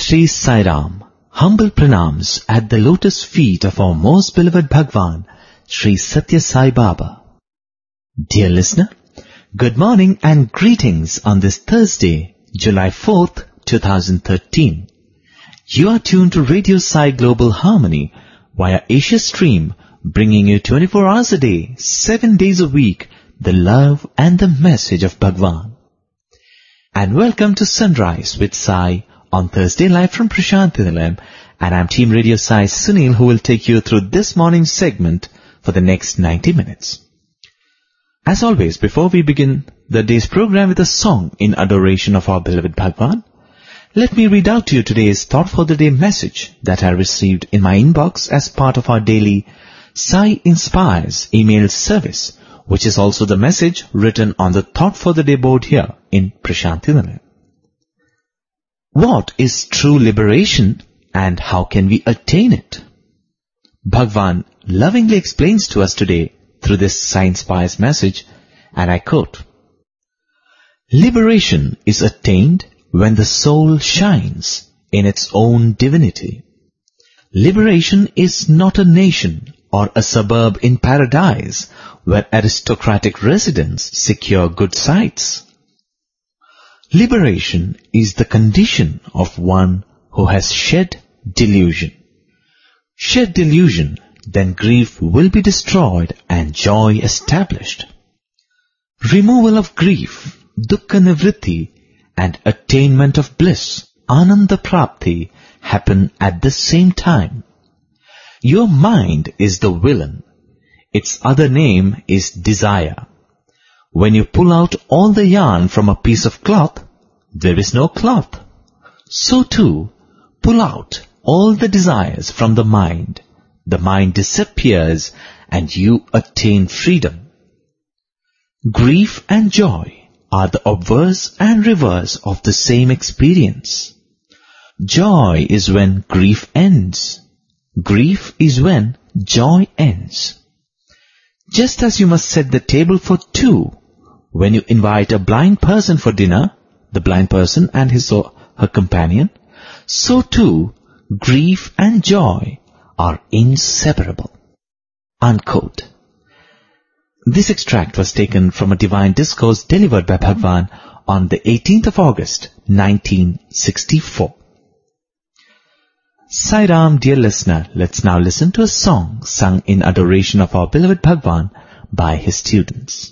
Shri Sai Ram, humble pranams at the lotus feet of our most beloved Bhagwan, Shri Satya Sai Baba. Dear listener, good morning and greetings on this Thursday, July 4th, 2013. You are tuned to Radio Sai Global Harmony via Asia Stream, bringing you 24 hours a day, 7 days a week, the love and the message of Bhagwan. And welcome to Sunrise with Sai on Thursday, live from Prasanthi Nilayam, and I'm Team Radio Sai Sunil, who will take you through this morning's segment for the next 90 minutes. As always, before we begin the day's program with a song in adoration of our beloved Bhagwan, let me read out to you today's Thought for the Day message that I received in my inbox as part of our daily Sai Inspires email service, which is also the message written on the Thought for the Day board here in Prasanthi Nilayam. What is true liberation and how can we attain it? Bhagwan lovingly explains to us today through this Sai Inspires message, and I quote, "Liberation is attained when the soul shines in its own divinity. Liberation is not a nation or a suburb in paradise where aristocratic residents secure good sites. Liberation is the condition of one who has shed delusion. Shed delusion, then grief will be destroyed and joy established. Removal of grief, dukkha nivritti, and attainment of bliss, ananda prapti, happen at the same time. Your mind is the villain. Its other name is desire. When you pull out all the yarn from a piece of cloth, there is no cloth. So too, pull out all the desires from the mind. The mind disappears and you attain freedom. Grief and joy are the obverse and reverse of the same experience. Joy is when grief ends. Grief is when joy ends. Just as you must set the table for two when you invite a blind person for dinner, the blind person and his or her companion, so too grief and joy are inseparable." Unquote. This extract was taken from a divine discourse delivered by Bhagwan on the 18th of August, 1964. Sai Ram, dear listener, let's now listen to a song sung in adoration of our beloved Bhagwan by his students.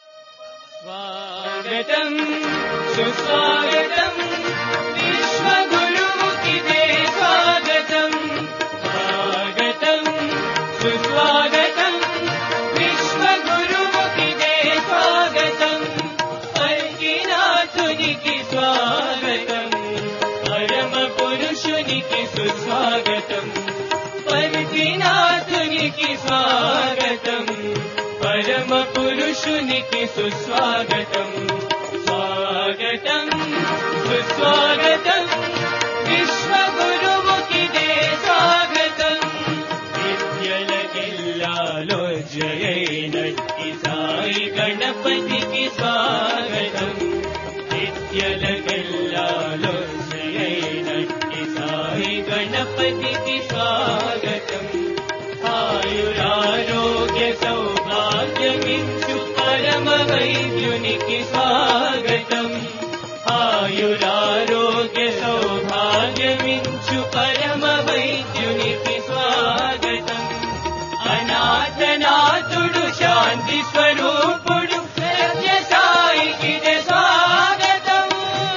सुस्वागतम् स्वागतम् सुस्वागतम् विश्वगुरुमुखि दे स्वागतम् विद्यलगिल्लालो जयैनट्टि साई गणपति की स्वागतम् विद्यलगिल्लालो जयैनट्टि साई गणपति की स्वागतम् आयुरारोग्य सौभाग्यमिच्छु परम वैद्युनिकि स्वागतम् आयुरारोग्य सौभाग्यमिच्छु परम वैद्युनिकि स्वागतम् अनाथनाथुडु शान्ति स्वरूपुडु सत्य साईकि स्वागतम्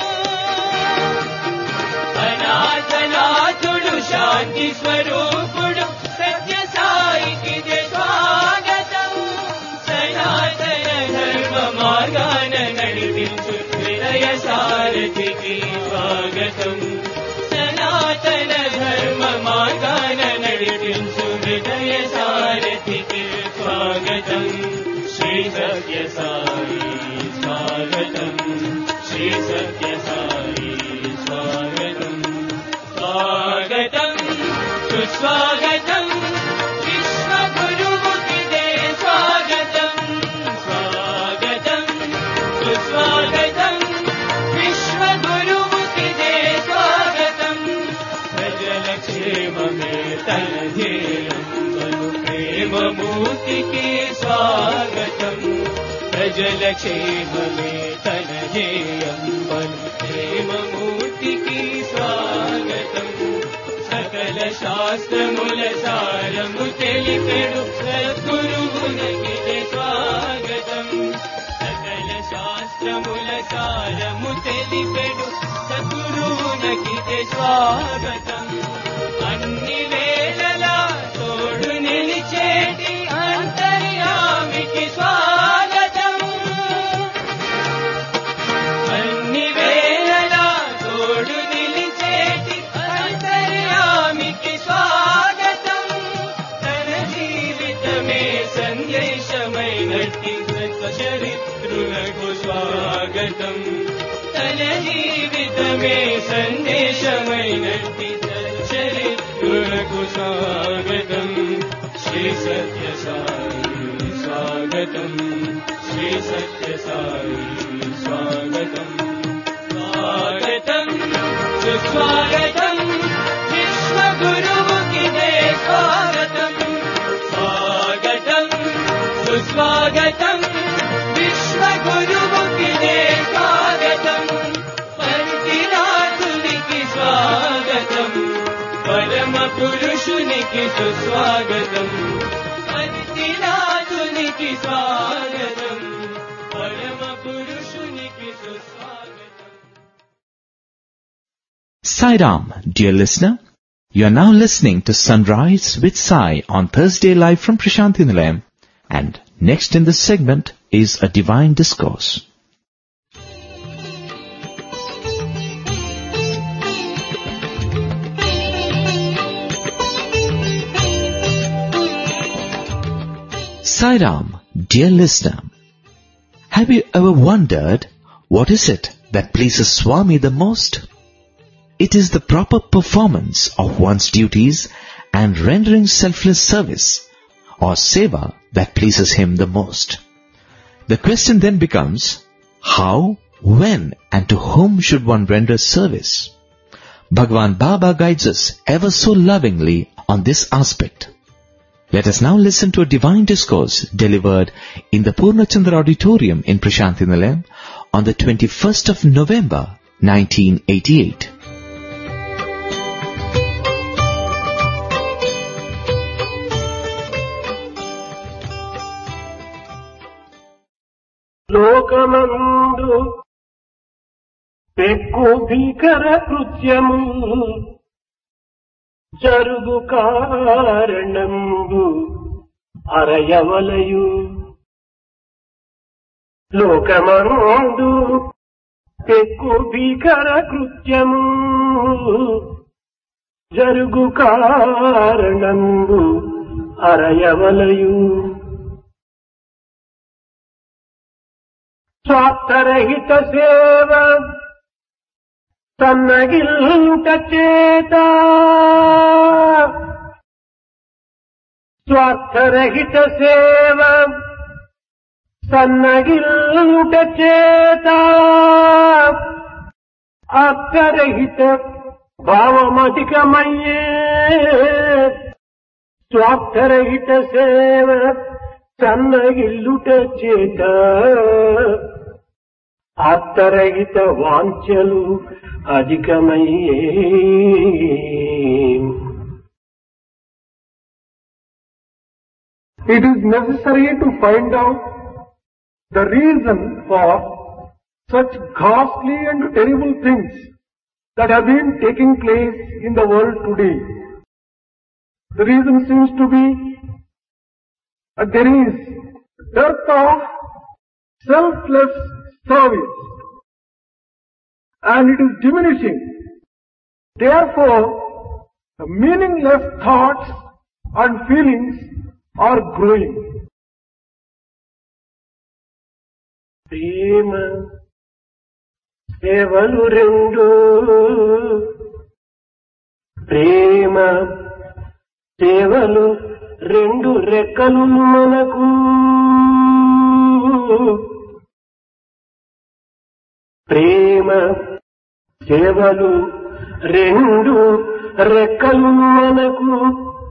अनाथनाथुडु शान्ति स्वरूपुडु सत्य साईकि स्वागतम् सनातन धर्म मार्गान नडिपिंचु हृदय सारथिकी स्वागतम् सनातन धर्म मार्गान नडिपिंचु हृदय सारथिकी स्वागतम् श्री सत्य साई स्वागतम् श्री सत्य साई स्वागतम् स्वागतम् सुस्वागतम् विश्वगुरुमुखि दे स्वागतम् स्वागतम् सुस्वागतम् विश्वगुरुमुखि दे स्वागतम् తన ధ్యేయంబను ప్రేమమూర్తికి స్వాగతం. ప్రజల క్షేమమే తన ధ్యేయంబను ప్రేమమూర్తికి స్వాగతం. సకల శాస్త్రముల సారము తెలిపెడు సద్గురువునకిదే స్వాగతం. సకల శాస్త్రముల సారము తెలిపెడు సద్గురువునకిదే స్వాగతం. అన్ని వేళలా తోడు నిలిచేటి అంతర్యామికి స్వాగతం. అన్ని వేళలా తోడు నిలిచేటి అంతర్యామికి స్వాగతం. తన జీవితమే సందేశమైనట్టి సత్చరిత్రులకు స్వాగతం. తన జీవితమే సందేశమైనట్టి సత్చరిత్రులకు స్వాగతం. శ్రీ సత్య సాయి స్వాగతం. శ్రీ సత్య సాయి స్వాగతం. స్వాగతం సుస్వాగతం విశ్వగురువుకిదే స్వాగతం. స్వాగతం సుస్వాగతం విశ్వగురువుకిదే స్వాగతం. పంతినాథునికి స్వాగతం. పరమ పురుషునికి సుస్వాగతం. పంతినాథునికి స్వాగతం. పరమ పురుషునికి సుస్వాగతం. Sai Ram, dear listener, you are now listening to Sunrise with Sai on Thursday live from Prashanthi Nilayam, and next in this segment is a divine discourse. Sai Ram, dear listener, have you ever wondered what is it that pleases Swami the most? It is the proper performance of one's duties and rendering selfless service or seva that pleases him the most. The question then becomes, how, when and to whom should one render service? Bhagwan Baba guides us ever so lovingly on this aspect. Let us now listen to a divine discourse delivered in the Purnachandra Auditorium in Prashanthi Nilayam on the 21st of November, 1988. లోకమందు పెక్కు భీకర కృత్యము జరుగు కారణంబు అరయవలయు. లోకమందు పెక్కు భీకర కృత్యము జరుగు కారణంబు అరయవలయు. స్వార్థరహిత సేవ సన్నగిల్లుట చేత, స్వార్థరహిత సేవ సన్నగిల్లుట చేత, అర్థరహిత భావమధికమయ్యే. స్వార్థరహిత సేవ సన్నగిల్లుట చేత, అర్థరహిత వాంఛలు అధికమయ్యే. It is necessary to find out the reason for such ghastly and terrible things that have been taking place in the world today. The reason seems to be that there is dearth of selfless service, and it is diminishing. Therefore, the meaningless thoughts and feelings are growing. ప్రేమ సేవలు రెండు, ప్రేమ సేవలు రెండు రెక్కలు మనకు. ప్రేమ సేవలు రెండు రెక్కలు మనకు.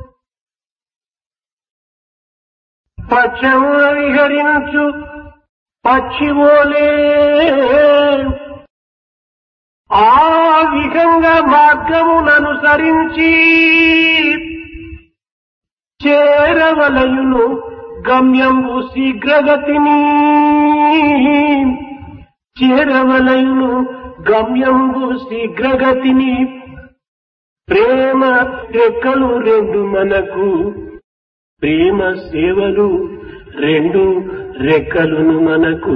పచ్చము విహరించు పక్షివోలే ఆ విహంగ మార్గముననుసరించి చేరవలయును గమ్యంబు శీఘ్రగతిని చేరవలయును గమ్యంబు శీఘ్రగతిని ప్రేమ రెక్కలు రెండు మనకు ప్రేమ సేవలు రెండు రెక్కలును మనకు.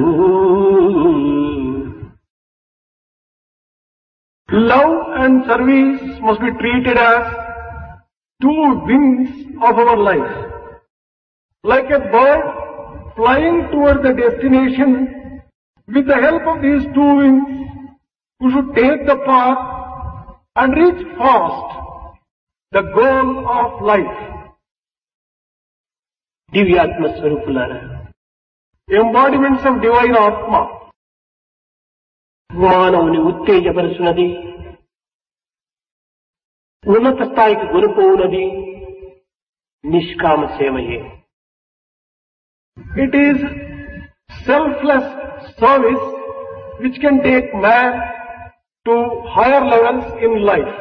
Love and service must be treated as two wings of our life. Like a bird flying towards the destination, with the help of these two wings, we should take the path and reach fast the goal of life. దివ్యాత్మ స్వరూపులారా, Embodiments of divine Atma. మానవుని ఉత్తేజపరుచున్నది, ఉన్నత స్థాయికి కొనుపోవున్నది నిష్కామ సేవయే. It is selfless service which can take man to higher levels in life.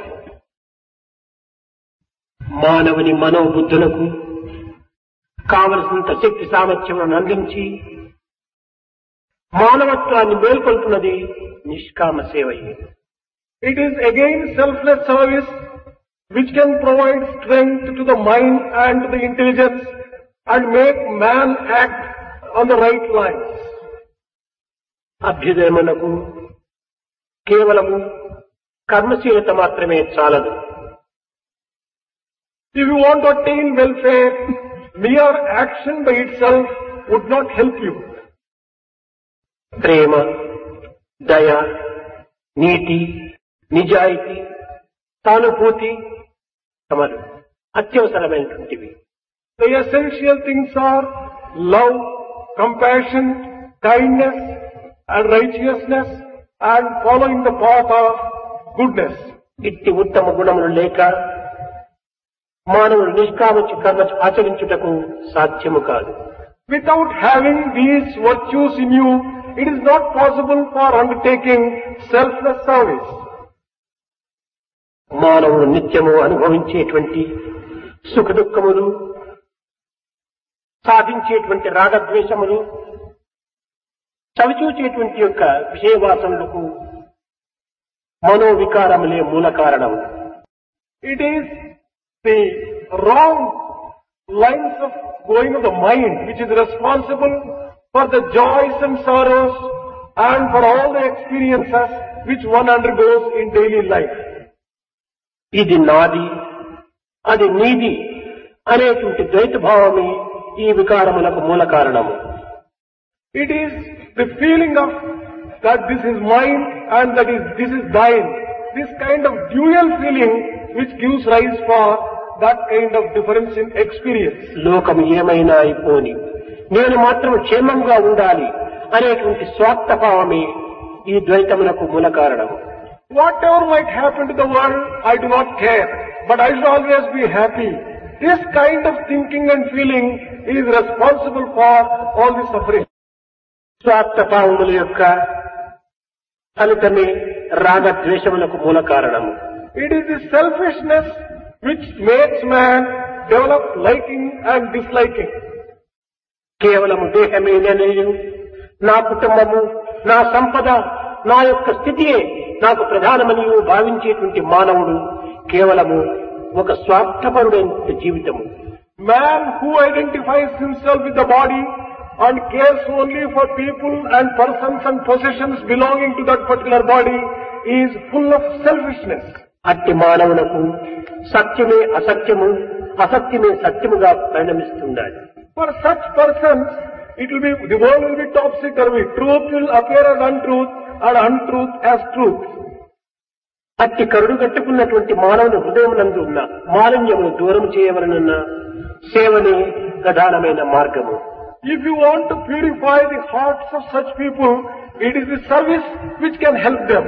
మానవుని మనోబుద్ధులకు కావలసినంత శక్తి సామర్థ్యములను అందించి మానవత్వాన్ని మేల్కొల్పున్నది నిష్కామ సేవయే. It is again selfless service which can provide strength to the mind and to the intelligence and make man act on the right lines. అభ్యుదయమునకు కేవలము కర్మశీలత మాత్రమే చాలదు. If you want to attain welfare, mere action by itself would not help you. ప్రేమ, దయ, నీతి, నిజాయితీ, సానుభూతి తమరు అత్యవసరమైనటువంటివి. The essential things are love, compassion, kindness and righteousness and following the path of goodness. ఇట్టి ఉత్తమ గుణములు లేక మానవుడు నిష్కామ కర్మ ఆచరించుటకు సాధ్యము కాదు. Without having these virtues in you, it is not possible for undertaking selfless service. మానవుడు నిత్యము అనుభవించేటువంటి సుఖ దుఃఖములు, సాధించేటువంటి రాగద్వేషములు, చవిచూచేటువంటి యొక్క విషయవాసనలకు మనోవికారములే మూల కారణము. It is the wrong lines of going of the mind which is responsible for the joys and sorrows and for all the experiences which one undergoes in daily life. ఇది నాది, అది నీది అనేటువంటి ద్వైత భావమే ఈ వికారములకు మూల కారణము. It is the feeling of that this is mine and that this is thine. This kind of dual feeling which gives rise for that kind of difference in experience. లోకం ఏమైనా అయిపోని నేను మాత్రం క్షేమంగా ఉండాలి అనేటువంటి స్వార్థ భావమే ఈ ద్వైతములకు మూల కారణము. Whatever might happen to the world, I do not care, but I should always be happy. This kind of thinking and feeling is responsible for all the suffering. స్వార్థ భావముల యొక్క ఫలితమే రాగద్వేషములకు మూల కారణము. It is the selfishness which makes man develop liking and disliking. కేవలము దేహమే నేను, నా కుటుంబము, నా సంపద, నా యొక్క స్థితియే నాకు ప్రధానమని భావించేటువంటి మానవుడు కేవలము ఒక స్వార్థపరుడైన జీవితము. Man who identifies himself with the body and cares only for people and persons and possessions belonging to that particular body is full of selfishness. అట్టి మానవులకు సత్యమే అసత్యము, అసత్యమే సత్యముగా పరిణమిస్తుండాలి. For such persons, the world will be topsy-turvy. Truth will appear as untruth and untruth as truth. అట్టి కరుడు కట్టుకున్నటువంటి మానవుని హృదయమునందు ఉన్న మాలిన్యమును దూరం చేయవలనన్న సేవనే ప్రధానమైన మార్గము. If you want to purify the hearts of such people, it is the service which can help them.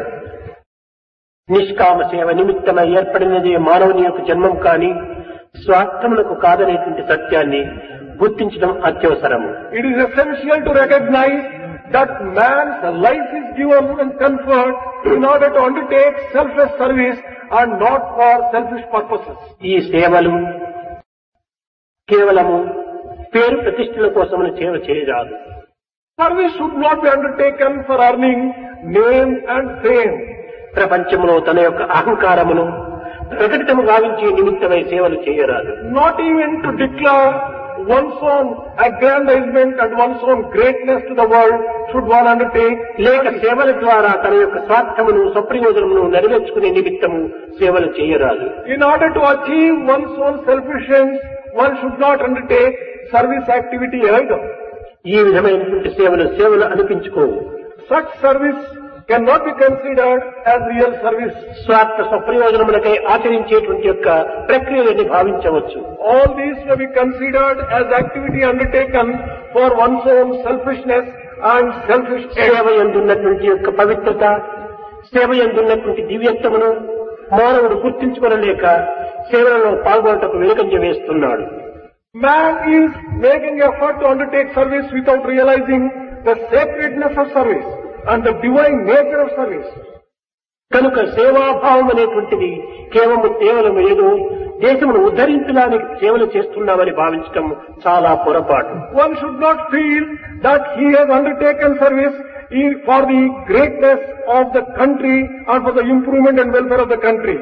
నిష్కామ సేవ నిమిత్తమై ఏర్పడినదే మానవుని యొక్క జన్మం కాని స్వార్థములకు కాదనేటువంటి సత్యాన్ని గుర్తించడం అత్యవసరము. It is essential to recognize that man's life is given and conferred in order to undertake selfless service and not for selfish purposes. ఈ సేవలు కేవలము పేరు ప్రతిష్టల కోసమని సేవ చేయరాదు. Service should not be undertaken for earning name and fame. ప్రపంచంలో తన యొక్క అహంకారమును ప్రకటితము గావించే నిమిత్తమై సేవలు చేయరాదు. Not even to declare one's own aggrandizement and one's own greatness to the world should one undertake. లేక సేవల ద్వారా తన యొక్క స్వార్థమును స్వప్రయోజనమును నెరవేర్చుకునే నిమిత్తము సేవలు చేయరాదు. In order to achieve one's own selfish ends, one should not undertake service activity either. ఈ విధమైనటువంటి సేవలు అనిపించుకోవు. Such service cannot be considered as real service. స్వార్థ స్వప్రయోజనములకై ఆచరించేటువంటి యొక్క ప్రక్రియలని భావించవచ్చు. All these may be considered as activity undertaken for one's own selfishness and selfish ends. సేవ యందున్నటువంటి యొక్క పవిత్రత, సేవ యందున్నటువంటి దివ్యత్వమును మానవుడు గుర్తించుకోలేక సేవలలో పాల్గొనటకు వెనుకంజ వేస్తున్నాడు. Man is making effort to undertake service without realizing the sacredness of service and the divine nature of service. కనుక సేవాభావం అనేటువంటిది కేవలం ఏదో దేశమును ఉద్ధరించడానికి సేవలు చేస్తున్నామని భావించడం చాలా పొరపాటు. One should not feel that he has undertaken service for the greatness of the country and for the improvement and welfare of the country.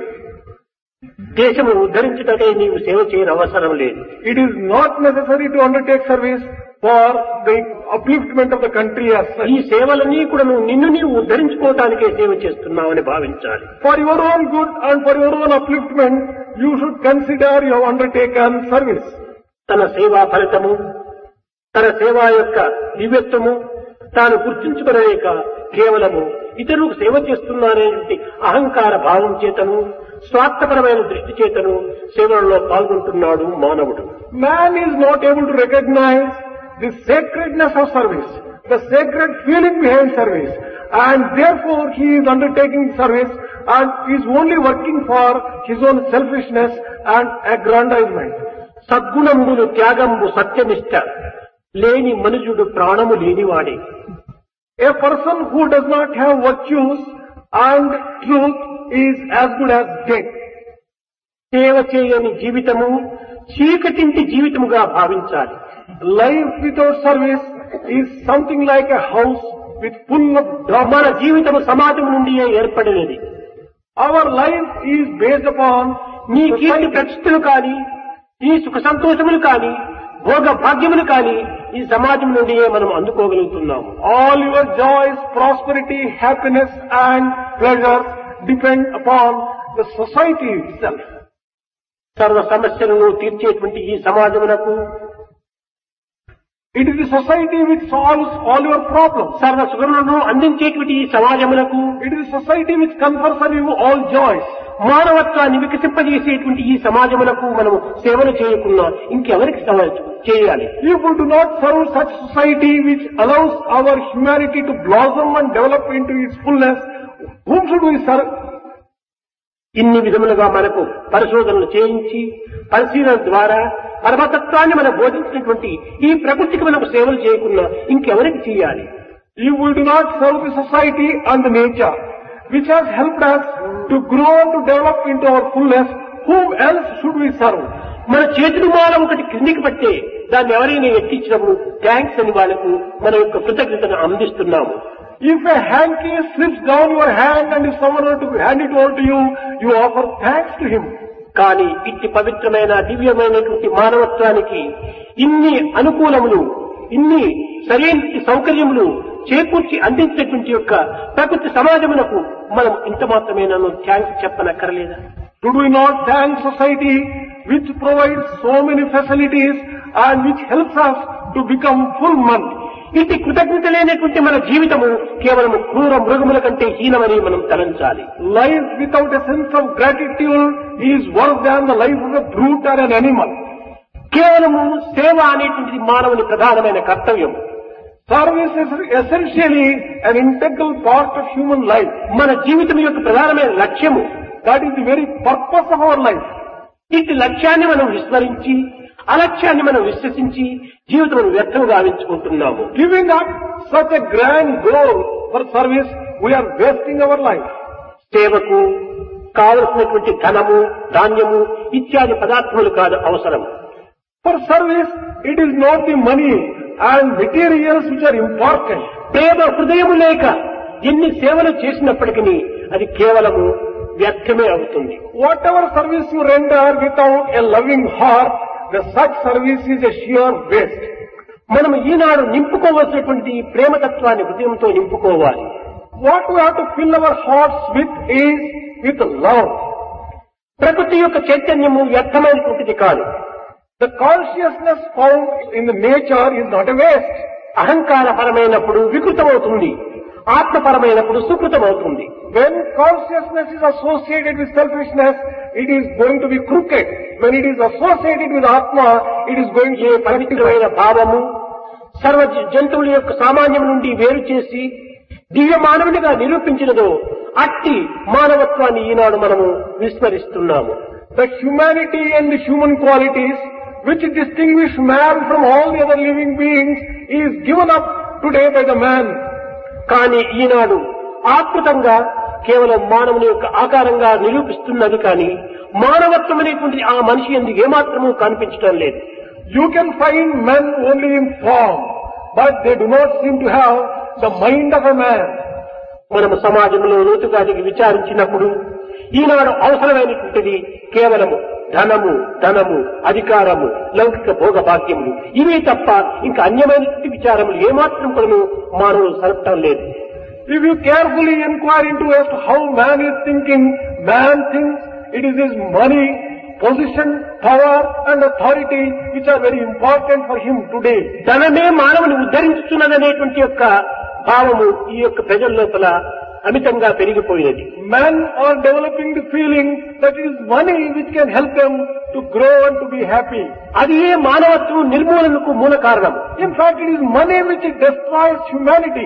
దేశము ఉద్ధరించుటకై నీవు సేవ చేయని అవసరం లేదు. It is not necessary to undertake service for the upliftment of the country as such. ఈ సేవలన్నీ కూడా నిన్ను నీవు ఉద్ధరించుకోవటానికే సేవ చేస్తున్నావని భావించాలి. For your own good and for your own upliftment, you should consider you have undertaken service. తన సేవా ఫలితము, తన సేవా యొక్క దివ్యత్వము తాను గుర్తించుకోలేక కేవలము ఇతరులకు సేవ చేస్తున్నారనేటువంటి అహంకార భావం చేతను, స్వార్థపరమైన దృష్టి చేతను సేవలలో పాల్గొంటున్నాడు మానవుడు. Man is not able to recognize the sacredness of service, the sacred feeling behind service, and therefore he is undertaking service and is only working for his own selfishness and aggrandizement. సద్గుణంబులు త్యాగంబు సత్యనిష్ట లేని మనుజుడు ప్రాణము లేనివాడే. A person who does not have virtues and truth is as good as dead. సేవ చేయని జీవితము చీకటింటి జీవితముగా భావించాలి. Life without service is something like a house with full of dark. మన జీవితము సమాజం నుండి ఏర్పడినది. Our life is based upon నీ కీర్తి ప్రతిష్టలు కానీ, ఈ సుఖ సంతోషములు కానీ, భోగ భాగ్యములు కానీ ఈ సమాజం నుండి మనం అందుకోగలుగుతున్నాము. All your joys, prosperity, happiness and pleasure depend upon the society itself. సర్వ సమస్యలను తీర్చేటువంటి ఈ సమాజమునకు it is the society which solves all your problems. సర్వ సుఖములను అందించేటువంటి ఈ సమాజమునకు it is the society which confers on you all joys. మానవత్వాన్ని వికసింపజేసేటువంటి ఈ సమాజమునకు మనము సేవలు చేయకుండా ఇంకెవరికి చేయాలి? If we do not serve such society which allows our humanity to blossom and develop into its fullness, whom should we serve? ఇన్ని విధములుగా మనకు పరిశోధనలు చేయించి పరిశీలన ద్వారా పరమతత్వాన్ని మనం బోధించినటువంటి ఈ ప్రకృతికి మనకు సేవలు చేయకుండా ఇంకెవరికి చేయాలి? If we do not serve the society and the nature which has helped us to grow and to develop into our fullness, whom else should we serve? మన చేతులు మాల ఒకటి క్రిందికి పట్టే దాన్ని ఎవరైనా ఎత్తించినప్పుడు థ్యాంక్స్ అని వాళ్ళకు మన యొక్క కృతజ్ఞతను అందిస్తున్నాము. If a hanky slips down your hand and if someone were to hand it over to you, you offer thanks to him. కానీ ఇట్టి పవిత్రమైన దివ్యమైనటువంటి మానవత్వానికి ఇన్ని అనుకూలములు, ఇన్ని సరైన సౌకర్యములు చేకూర్చి అందించినటువంటి యొక్క ప్రకృతి సమాజమునకు మనం ఇంత మాత్రమేనా థ్యాంక్స్ చెప్పనక్కర్లేదా? Should we not thank society which provides so many facilities and which helps us to become full man? ఇటు కృతజ్ఞత లేనటువంటి మన జీవితము కేవలం క్రూర మృగముల కంటే హీనమని మనం తలంచాలి. Life without a sense of gratitude is worse than the life of a brute or an animal. కేవలము సేవ అనేటువంటిది మానవుని ప్రధానమైన కర్తవ్యం. Service is essentially an integral part of human life. మన జీవితం యొక్క ప్రధానమైన లక్ష్యము, that is the very purpose of our life. ఇటు లక్ష్యాన్ని మనం విస్మరించి అలక్ష్యాన్ని మనం విశ్వసించి జీవితం వ్యర్థం గావించుకుంటున్నాము. Giving up such a grand goal for service, we are wasting our life. సేవకు కావలసినటువంటి ధనము, ధాన్యము ఇత్యాది పదార్థములు కాదు అవసరం. For service, it is not the money and materials which are important. ప్రేమ హృదయము లేక ఎన్ని సేవలు చేసినప్పటికీ అది కేవలము వ్యర్థమే అవుతుంది. Whatever service you render without a loving heart, the such service is a sheer waste. మనం ఈనాడు నింపుకోవలసినటువంటి ప్రేమతత్వాన్ని హృదయంతో నింపుకోవాలి. What we have to fill our hearts with is with love. ప్రకృతి యొక్క చైతన్యము వ్యర్థమైనటువంటిది కాదు. The consciousness found in the nature is not a waste. అహంకారపరమైనప్పుడు వికృతమవుతుంది, ఆత్మపరమైనప్పుడు సుకృతమవుతుంది. When consciousness is associated with selfishness, it is going to be crooked. When it is associated with Atma, it is going to A be పవిత్రమైన భావము సర్వ జంతువుల యొక్క సామాన్యం నుండి వేరు చేసి దివ్య మానవునిగా నిరూపించినదో అట్టి మానవత్వాన్ని ఈనాడు మనము విస్మరిస్తున్నాము. The humanity and the human qualities which distinguish man from all the other living beings is given up today by the man. కానీ ఈనాడు ఆత్మతంగా కేవలం మానవుని యొక్క ఆకారంగా నిరూపిస్తున్నది కానీ మానవత్వం అనేటువంటి ఆ మనిషి ఎందుకు ఏమాత్రమూ కనిపించడం లేదు. You can find men only in form, but they do not seem to have the mind of a man. మనము సమాజంలో లోతుగా విచారించినప్పుడు ఈనాడు అవసరమైనటువంటిది కేవలము ధనము, ధనము, అధికారము, లౌకిక భోగభాగ్యములు ఇవే తప్ప ఇంకా అన్యమైనటువంటి విచారములు ఏమాత్రం కూడా మానవులు సరపటం లేదు. If you carefully inquire into as to how man is thinking, man thinks it is his money, position, power and authority which are very important for him today. ధనమే మానవుని ఉద్ధరించుతున్నదనేటువంటి యొక్క భావము ఈ యొక్క ప్రజల లోపల అమితంగా పెరిగిపోయినది. Men are developing the feeling that it is money which can help them to grow and to be happy. అది ఏ మానవత్వం నిర్మూలనకు మూల కారణం. In fact, it is money which destroys humanity.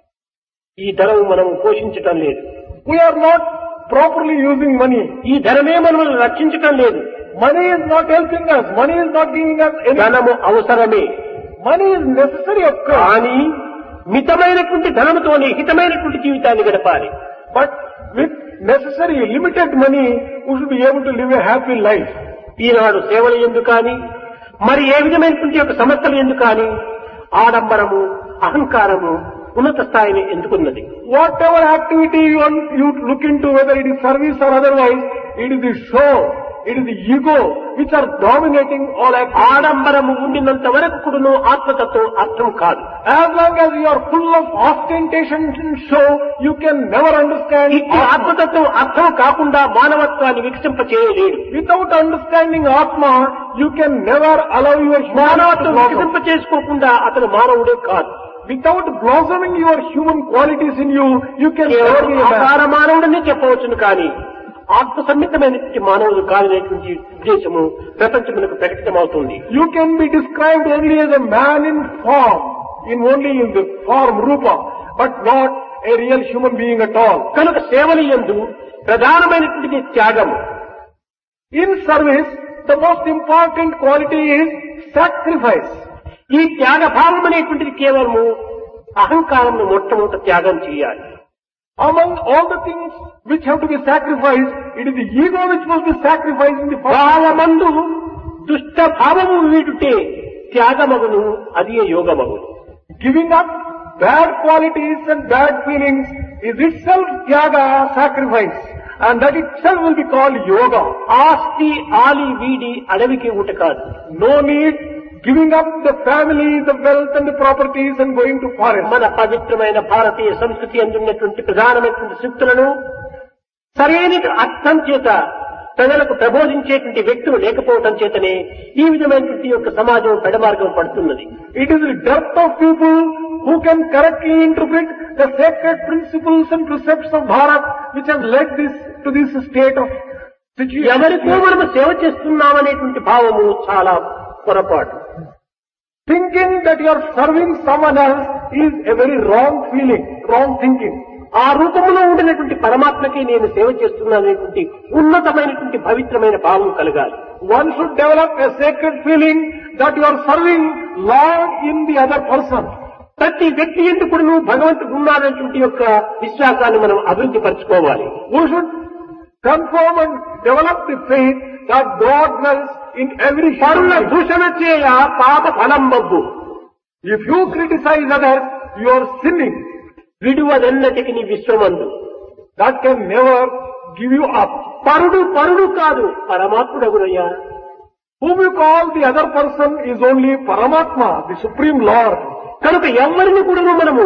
ఈ ధనము మనము పోషించటం లేదు. We are not properly using money. ఈ ధనమే మనల్ని రక్షించటం లేదు. Money is not helping us. Money is not giving us any. ధనము అవసరమే, Money is necessary of course. కానీ మితమైనటువంటి ధనముతోనే హితమైనటువంటి జీవితాన్ని గడపాలి. But with necessary limited money, we should be able to live a happy life. ఈనాడు సేవలు ఎందుకు కానీ మరి ఏ విధమైనటువంటి యొక్క సమస్యలు ఎందుకు కానీ ఆడంబరము, అహంకారము ఉన్నత స్థాయిని ఎందుకున్నది. Whatever activity you look into, whether it is service or otherwise, it is the show, it is the ego which are dominating all activity. ఆడంబరము ఉండినంత వరకు కూడాను ఆత్మతత్వం అర్థం కాదు. As long as you are full of ostentation and show, you can never understand ఇట్టి Atma. ఆత్మతత్వం అర్థం కాకుండా మానవత్వాన్ని వికసింప చేయలేడు. Without understanding Atma, you can never allow your మానవత్వం humanity to వికసింప blossom. చేసుకోకుండా అతను మానవుడే కాదు. Without blossoming your human qualities in you, you can never కేవలం be a man. ఆకార మానవుడనే చెప్పవచ్చును కానీ ఆత్మ సమ్మితమైనటువంటి మానవుడు కానిటువంటి ఉద్దేశము ప్రపంచమునకు ప్రకటితమవుతుంది. You can be described only as a man in form, only in the form, rupa, but not a real human being at all. కనుక సేవల యందు ప్రధానమైనటువంటి త్యాగము. In service, the most important quality is sacrifice. ఈ త్యాగ భావం అనేటువంటిది కేవలము అహంకారమును మొట్టమొదట త్యాగం చేయాలి. Among all the things which have to be sacrificed, it is the ego which must be sacrificed in the first. భావమందు దుష్ట భావము వీడుటే త్యాగమగును, అది యోగమగును. Giving up bad qualities and bad feelings is itself tyaga, sacrifice, and that itself will be called yoga. ఆస్తి ఆలి వీడి అడవికి ఊట కాదు. No need giving up the family, the wealth and the properties and going to forest. మన పవిత్రమైన భారతీయ సంస్కృతి అందున్నటువంటి ప్రధానమైనటువంటి సూక్తులను సరైన అర్థం చేత ప్రజలకు ప్రబోధించేటువంటి వ్యక్తులు లేకపోవటం చేతనే ఈ విధమైనటువంటి యొక్క సమాజం పెడమార్గం పడుతున్నది. It is the dearth of people who can correctly interpret the sacred principles and precepts of Bharat which have led to this state of situation. ఎవరికో మనము సేవ చేస్తున్నామనేటువంటి భావము చాలా పొరపాటు. Thinking that you are serving someone else is a very wrong feeling, wrong thinking. ఆ రూపంలో ఉండినటువంటి పరమాత్మకి నేను సేవ చేస్తున్నాననేటువంటి ఉన్నతమైనటువంటి పవిత్రమైన భావం కలగాలి. One should develop a sacred feeling that you are serving Lord in the other person. ప్రతి వ్యక్తి ఎందుకు కూడా భగవంతుడు ఉన్నారనేటువంటి యొక్క విశ్వాసాన్ని మనం అభివృద్ధి పరచుకోవాలి. We should confirm and develop the faith that God dwells in every పరుల human being. దూషణ చేయ పాప ఫలం బొగ్గు. If you criticize others, you are sinning. విడువదెన్నటికి నీ విశ్వమందు. That can never give you up. పరుడు కాదు పరమాత్ముడగునయ్యా. Whom you call the other person is only Paramatma, the Supreme Lord. కనుక ఎవరిని కూడా మనము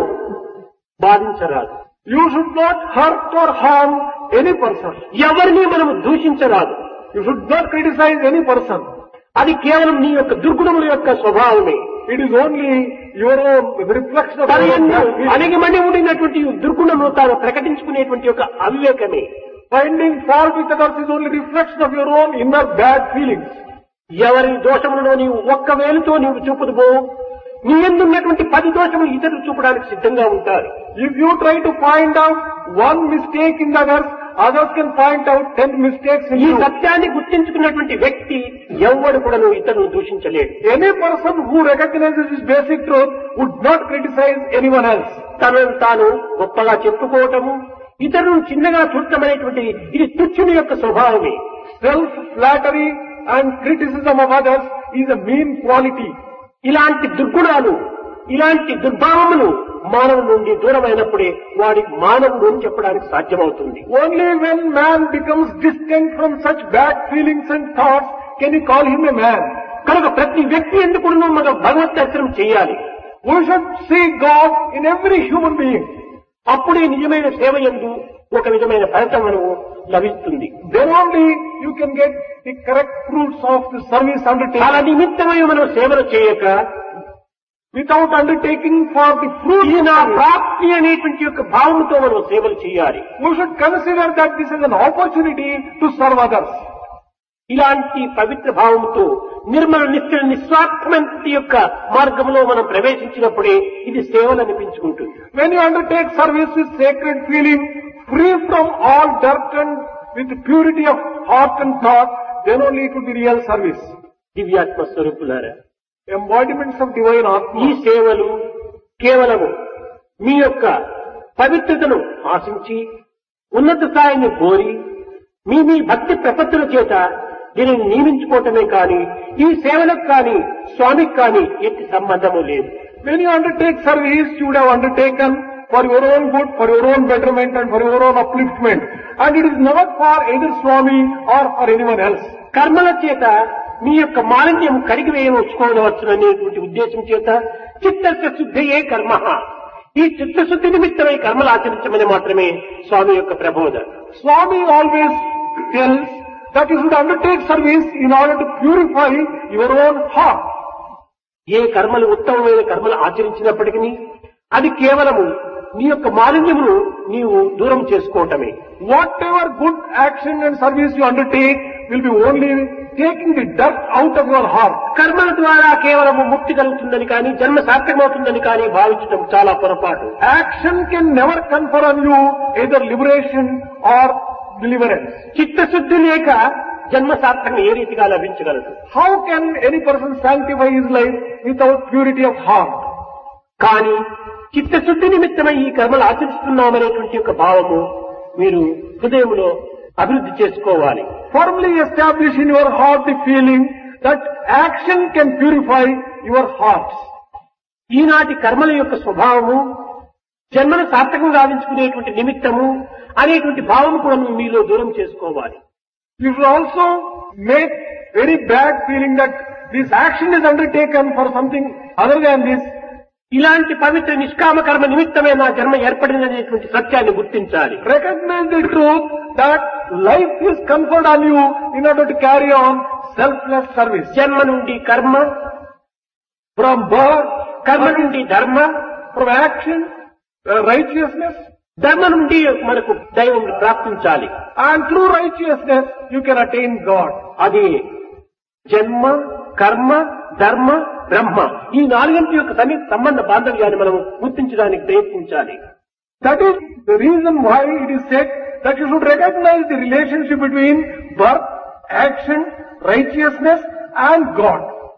బాధించరాదు. You should not hurt or harm any person. ఎవరిని మనము దూషించరాదు. You should not criticize any person. అది కేవలం నీ యొక్క దుర్గుణముల యొక్క స్వభావమే. It is only your own reflection of తన your own యందు bad feelings. అణగిమణి ఉండినటువంటి దుర్గుణము తాను ప్రకటించుకునేటువంటి యొక్క అవివేకమే. Finding fault with others is only reflection of your own inner bad feelings. ఎవరి దోషములను నీవు ఒక్క వేలుతో నీవు చూపుదువో నీ ఎందున్నటువంటి 10 దోషములు ఇతరులు చూపడానికి సిద్ధంగా ఉంటారు. If you try to find out one mistake in the others, others can find out 10 mistakes in ఈ you. సత్యాన్ని గుర్తించుకున్నటువంటి వ్యక్తి ఎవ్వడు కూడా ఇతరులను దూషించలేడు. Any person who recognizes this basic truth would not criticize anyone else. తనను తాను గొప్పగా చెప్పుకోవటము ఇతరులను చిన్నగా చూడటం అనేటువంటి ఇది తుచ్చుని యొక్క స్వభావమే. Self-flattery and criticism of others is a mean quality. ఇలాంటి దుర్గుణాలు ఇలాంటి దుర్భావములు మానవుడి నుండి దూరమైనప్పుడే వాడికి మానవుడు అని చెప్పడానికి సాధ్యమవుతుంది. Only when man becomes distant from such bad feelings and thoughts can you call him a man. కనుక ప్రతి వ్యక్తి ఎందుకు మన భగవత్ దర్శనం చేయాలి. We should see God in every human being. అప్పుడే నిజమైన సేవ యందు ఒక విధమైన ఫలితం మనకు లభిస్తుంది. Then only you can get the correct fruits of the service అలా undertaken. నిమిత్తమై మనం సేవలు చేయక Without undertaking for the fruit, ఈ నా ప్రాప్తి అనేటువంటి యొక్క భావంతో మనం సేవలు చేయాలి. we should consider that this is an opportunity to serve others. ఇలాంటి పవిత్ర భావంతో నిర్మల నిశ్చల నిస్వార్థమైన యొక్క మార్గంలో మనం ప్రవేశించినప్పుడే ఇది సేవలు అనిపించుకుంటుంది. When you undertake service with sacred feeling, free from all dirt and with purity of heart and thought, then only it will be real service. దివ్యాత్మ స్వరూపులారా, Embodiments of divine ఈ Atma. సేవలు కేవలము మీ యొక్క పవిత్రతను ఆశించి ఉన్నత స్థాయిని కోరి మీ భక్తి ప్రపత్తుల చేత దీనిని నియమించుకోవటమే కానీ ఈ సేవలకు కానీ స్వామికి కానీ ఎట్టి సంబంధము లేదు. When you undertake service, you would have undertaken for your own good, for your own betterment and for your own upliftment. And it is not for either Swami or for anyone else. కర్మల చేత మీ యొక్క మాలిన్యం కడిగి వేయవచ్చుకోవచ్చు అనేటువంటి ఉద్దేశం చేత చిత్తస్య శుద్ధయే కర్మ, ఈ చిత్తశుద్ధి నిమిత్తమై కర్మలు ఆచరించమని మాత్రమే స్వామి యొక్క ప్రబోధ. Swami always tells that you should undertake service in order to purify your own heart. ఏ కర్మలు ఉత్తమమైన కర్మలు ఆచరించినప్పటికీ అది కేవలము నీ యొక్క మాలిన్యమును నీవు దూరం చేసుకోవటమే. Whatever good action and service you undertake will be only taking the dirt out of your heart. కర్మల ద్వారా కేవలము ముక్తి కలుగుతుందని కానీ జన్మ సార్థకమవుతుందని కానీ భావించడం చాలా పొరపాటు. Action can never confer on you either liberation or deliverance. చిత్తశుద్ధి లేక జన్మ సార్థకం ఏ రీతిగా లభించగలదు? How can any person sanctify his life without purity of heart? కానీ చిత్తశుద్ధి నిమిత్తమై ఈ కర్మలు ఆచరిస్తున్నామనేటువంటి యొక్క భావము మీరు హృదయంలో అభివృద్ధి చేసుకోవాలి. Firmly establish in your heart the feeling that action can purify your hearts. ఈనాటి కర్మల యొక్క స్వభావము జన్మను సార్థకం గావించుకునేటువంటి నిమిత్తము అనేటువంటి భావము కూడా మీలో దూరం చేసుకోవాలి. You should also make very bad feeling that this action is undertaken for something other than this. ఇలాంటి పవిత్ర నిష్కామ కర్మ నిమిత్తమే నా జన్మ ఏర్పడిననేటువంటి సత్యాన్ని గుర్తించాలి. Recognize the truth that life is conferred on you in order to carry on selfless service. జన్మ నుండి కర్మ, From birth, కర్మ నుండి ధర్మ, from action, righteousness, ధర్మ నుండి మనకు దైవం ప్రాప్తించాలి. and through righteousness you can attain God. అది జన్మ, కర్మ, ధర్మ, బ్రహ్మ ఈ నాలుగింటి యొక్క సంబంధ బాంధవ్యాన్ని మనం గుర్తించడానికి ప్రయత్నించాలి. That is the reason why it is said that you should recognize the relationship between birth, action, righteousness and God.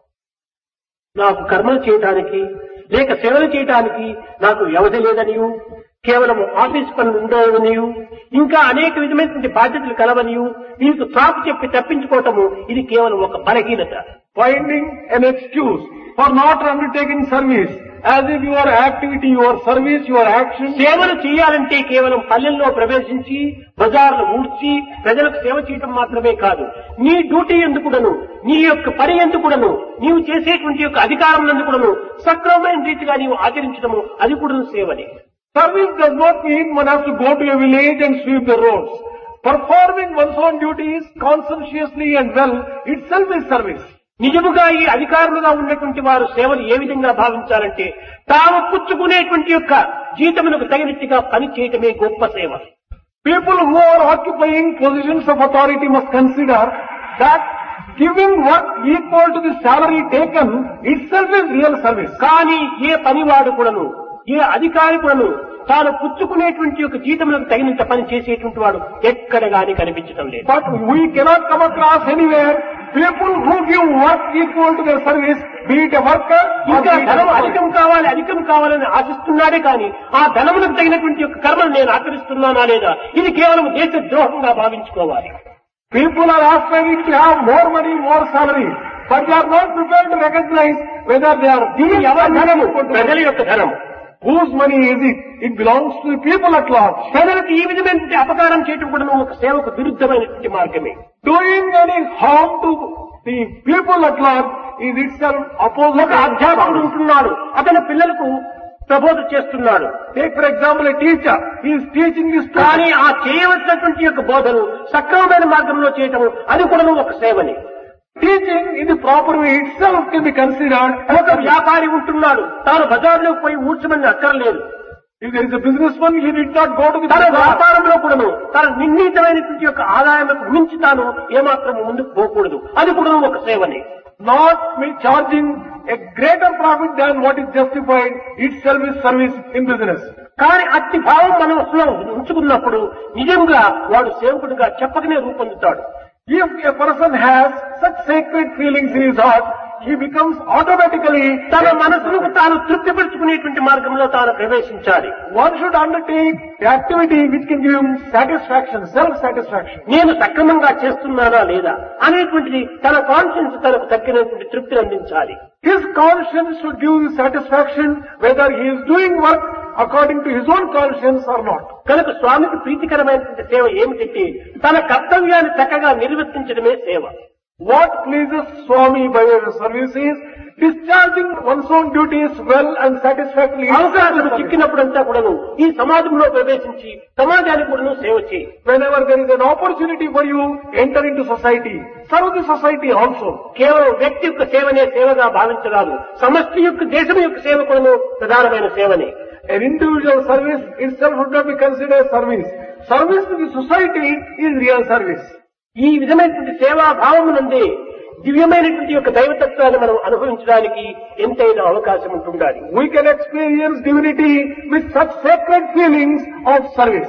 నాకు కర్మలు చేయటానికి లేక సేవలు చేయటానికి నాకు వ్యవధి లేదనియు, కేవలం ఆఫీస్ పనులు ఉండవనియు, ఇంకా అనేక విధమైనటువంటి బాధ్యతలు కలవనియు మీకు సాకు చెప్పి తప్పించుకోవటము ఇది కేవలం ఒక బలహీనత. Finding an excuse for not undertaking service as if your activity, your service, your action. సేవలు చేయాలంటే కేవలం పల్లెల్లో ప్రవేశించి బజార్లు ఊడ్చి ప్రజలకు సేవ చేయటం మాత్రమే కాదు. నీ డ్యూటీ ఎందుకుడను, నీ యొక్క పని ఎందుకుడను, నీవు చేసేటువంటి యొక్క అధికారం ఎందుకుడను సక్రమమైన రీతిగా నీవు ఆచరించడము అది కూడా సేవనే. Service does not mean one has to go to a village and sweep the roads. Performing one's own duties conscientiously and well itself is service. నిజముగా ఈ అధికారులుగా ఉన్నటువంటి వారు సేవలు ఏ విధంగా భావించాలంటే తాము పుచ్చుకునేటువంటి యొక్క జీతమునకు తగినట్టుగా పని చేయటమే గొప్ప సేవ. People who are occupying positions of authority must consider that giving work equal to the salary taken itself is real service. కానీ ఏ పనివాడు కూడాను, ఏ అధికారి కూడాను తాను పుచ్చుకునేటువంటి యొక్క జీతములకు తగినంత పని చేసేటువంటి వాడు ఎక్కడ గాని కనిపించడం లేదు. But we cannot come across anywhere people who give work equal to their service, be it a worker or ఇంకా be it ధనం a అధికం కావాలి అధికం కావాలని ఆశిస్తున్నాడే కానీ ఆ ధనములకు తగినటువంటి యొక్క కర్మను నేను ఆచరిస్తున్నానా లేదా ఇది కేవలం దేశ ద్రోహంగా భావించుకోవాలి. People are aspiring to have more money, more salary, but they are not prepared to recognize whether they are ఇది giving ఎవరి ధనము? service. ప్రజల యొక్క ధనము. Whose money is it? It belongs to the people at large. ప్రజలకు ఈ విధమైనటువంటి అపకారం చేయటం కూడా ఒక సేవకు విరుద్ధమైనటువంటి మార్గమే. Doing any harm to the people at large is itself opposite. ఒక అధ్యాపకుడు ఉంటున్నాడు, అతని పిల్లలకు ప్రబోధ చేస్తున్నాడు. Take for example a teacher. He is teaching his కానీ students. ఆ చేయవలసినటువంటి యొక్క బోధను సక్రమమైన మార్గంలో చేయటం అది కూడా ఒక సేవని. Teaching in the proper way itself can be considered as ఒక వ్యాపారి ఉంటున్నాడు, తాను బజార్లోకి పోయి ఊడ్చమని అక్కర్లేదు. if there is a businessman, he did not go to the తన bazaar. వ్యాపారంలో కూడాను తన నిర్ణీతమైనటువంటి యొక్క ఆదాయాలకు మించి తాను ఏమాత్రం ముందుకు పోకూడదు, అది కూడా ఒక సేవని. Not me charging a greater profit than what is justified itself is service in business. కానీ అట్టి భావం మనసులో ఉంచుకున్నప్పుడు నిజంగా వాడు సేవకుడిగా చెప్పకనే రూపొందుతాడు. If a person has such sacred feelings in his heart, he becomes automatically తన మనసును తాను తృప్తిపరుచుకునేటువంటి మార్గంలో తాను ప్రవేశించాలి. one should undertake the activity which can give him satisfaction, self-satisfaction. నేను సక్రమంగా చేస్తున్నానా లేదా అనేటువంటిది తన కాన్షియన్స్ తనకు తగ్గినటువంటి తృప్తిని అందించాలి. His conscience should give him satisfaction whether he is doing work according to his own conscience or not. కనుక స్వామికి ప్రీతికరమైనటువంటి సేవ ఏమిటంటే తన కర్తవ్యాన్ని చక్కగా నిర్వర్తించడమే సేవ. What pleases Swami by way of service is discharging one's own duties well and satisfactorily. అవకాశం చిక్కినప్పుడంతా కూడాను ఈ సమాజంలో ప్రవేశించి సమాజానికి కూడాను సేవ చేయి. Whenever there is an opportunity for you, enter into society. Serve the society also. కేవలం వ్యక్తి యొక్క సేవనే సేవగా భావించరాదు, సమష్టి యొక్క దేశం యొక్క సేవ కూడాను ప్రధానమైన సేవనే. An individual service itself would not be considered service. Service to the society is real service. ఈ విధమైనటువంటి సేవా భావమునందే దివ్యమైనటువంటి యొక్క దైవతత్వాన్ని మనం అనుభవించడానికి ఎంతైనా అవకాశం ఉంటుండాలి. We can experience divinity with such sacred feelings of service.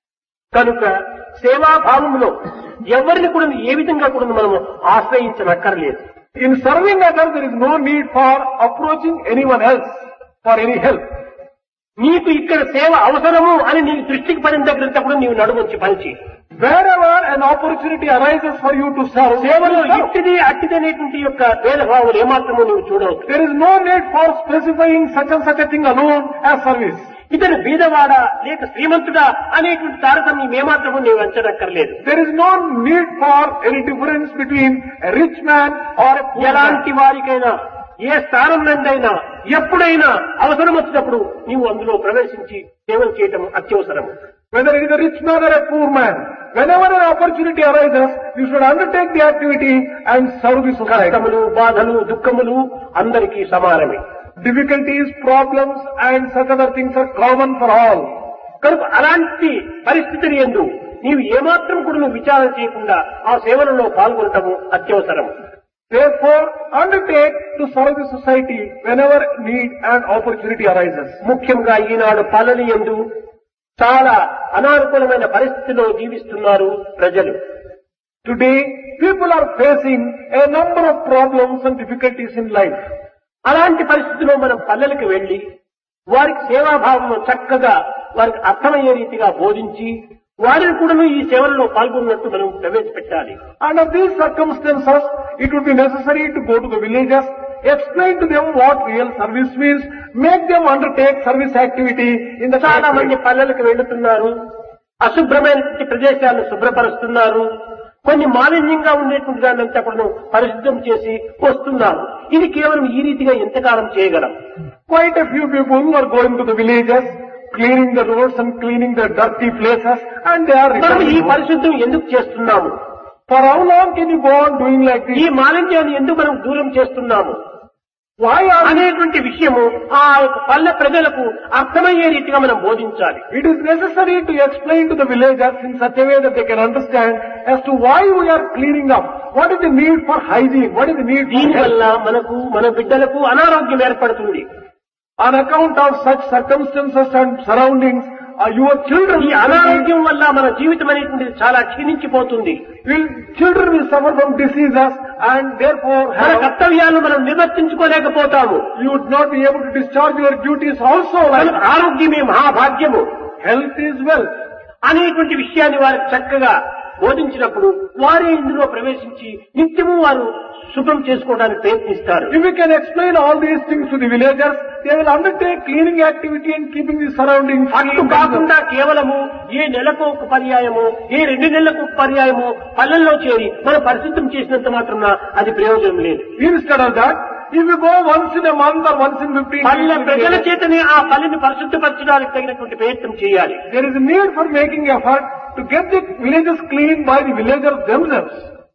కనుక సేవా భావములో ఎవరిని కూడా ఏ విధంగా కూడా మనం ఆశ్రయించనక్కర్లేదు. In serving others, there is no need for approaching anyone else for any help. నీకు ఇక్కడ సేవ అవసరము అని నీ దృష్టికి పడిన దగ్గరంతా కూడా నీవు నడుముంచి పనిచి Wherever an opportunity arises for you to serve, సేవలో ఇట్టిది అట్టిది అనేటువంటి యొక్క భేదభావాలు ఏమాత్రము నీవు చూడవచ్చు. there is no need for specifying such and such a thing alone as service. ఇతను బీదవాడా లేక శ్రీమంతుడా అనేటువంటి తారతమ్యం ఏమాత్రము నీవు అంచనక్కర్లేదు. There is no need for any difference between a rich man or a poor man. ఎలాంటి వారికైనా ఏ స్థానం నుండైనా ఎప్పుడైనా అవసరం వచ్చినప్పుడు నీవు అందులో ప్రవేశించి సేవలు చేయటం అత్యవసరము. Whether it is a rich man or a poor man, whenever an opportunity arises, you should undertake the activity and serve the society. కష్టములు, బాధలు, దుఃఖములు అందరికీ సమానమే. Difficulties, problems and such other things are common for all. కనుక అలాంటి పరిస్థితిని యందు నీవు ఏమాత్రం కూడా నువ్వు విచారణ చేయకుండా ఆ సేవలలో పాల్గొనటము అత్యవసరం. Therefore, undertake to serve the society whenever need and opportunity arises. ముఖ్యంగా ఈనాడు పల్లెల యందు చాలా అనానుకూలమైన పరిస్థితిలో జీవిస్తున్నారు ప్రజలు. Today, people are facing a number of problems and difficulties in life. అలాంటి పరిస్థితిలో మనం పల్లెలకు వెళ్లి వారికి సేవాభావం చక్కగా వారికి అర్థమయ్యే రీతిగా బోధించి వారిని కూడా ఈ సేవల్లో పాల్గొన్నట్టు మనం ప్రవేశపెట్టాలి. Under these circumstances, it would be necessary to go to the villages, explain to them what real service means, make them undertake service activity in the చాలా మంది పల్లెలకు వెళ్తున్నారు, అశుభ్రమైన ప్రదేశాలను శుభ్రపరుస్తున్నారు, కొన్ని మాలిన్యంగా ఉండేటువంటి దాన్నంతా కూడా పరిశుద్ధం చేసి వస్తున్నారు. ఇది కేవలం ఈ రీతిగా ఎంతకాలం చేయగలం? Quite a few people are going to the villages, cleaning the roads and cleaning the dirty places, and they are మనం ఈ returning. పరిశుద్ధం ఎందుకు చేస్తున్నాము? For how long can you go on doing like ఈ this? మాలిన్యాన్ని ఎందుకు మనం దూరం చేస్తున్నాము Why are we? అనేటువంటి విషయము ఆ యొక్క పల్లె ప్రజలకు అర్థమయ్యే రీతిగా మనం బోధించాలి. It is necessary to explain to the villagers in such a way that they can understand as to why we are cleaning up. What is the need for hygiene? What is the need for దీనివల్ల health? మనకు మన బిడ్డలకు అనారోగ్యం ఏర్పడుతుంది. On account of such circumstances and surroundings, your children ఈ అనారోగ్యం వల్ల మన జీవితం అనేటువంటిది చాలా క్షీణించిపోతుంది. children will suffer from diseases and therefore మన కర్తవ్యాలను మనం నిర్వర్తించుకోలేకపోతాము. you would not be able to discharge your duties also. మనకు Like ఆరోగ్యమే మహాభాగ్యము health is wealth. అనేటువంటి విషయాన్ని వారికి చక్కగా బోధించినప్పుడు వారే ఇందులో ప్రవేశించి నిత్యము వారు శుభ్రం చేసుకోవడానికి ప్రయత్నిస్తారు. If we can explain all these things to the villagers, they will undertake cleaning activity and keeping the surroundings అట్లు clean. కాకుండా కేవలము ఏ నెలకు ఒక పర్యాయము, ఏ 2 నెలలకు ఒక పర్యాయము పల్లెల్లో చేరి మనం పరిశుద్ధం చేసినంత మాత్రం అది ప్రయోజనం లేదు. Instead of that, if you go once in a month or once in 15 పల్లె ప్రజల days, చేతనే ఆ పల్లెని పరిశుద్ధపరచడానికి తగినటువంటి ప్రయత్నం చేయాలి. there is a need for making effort to get the villages clean by the villagers themselves.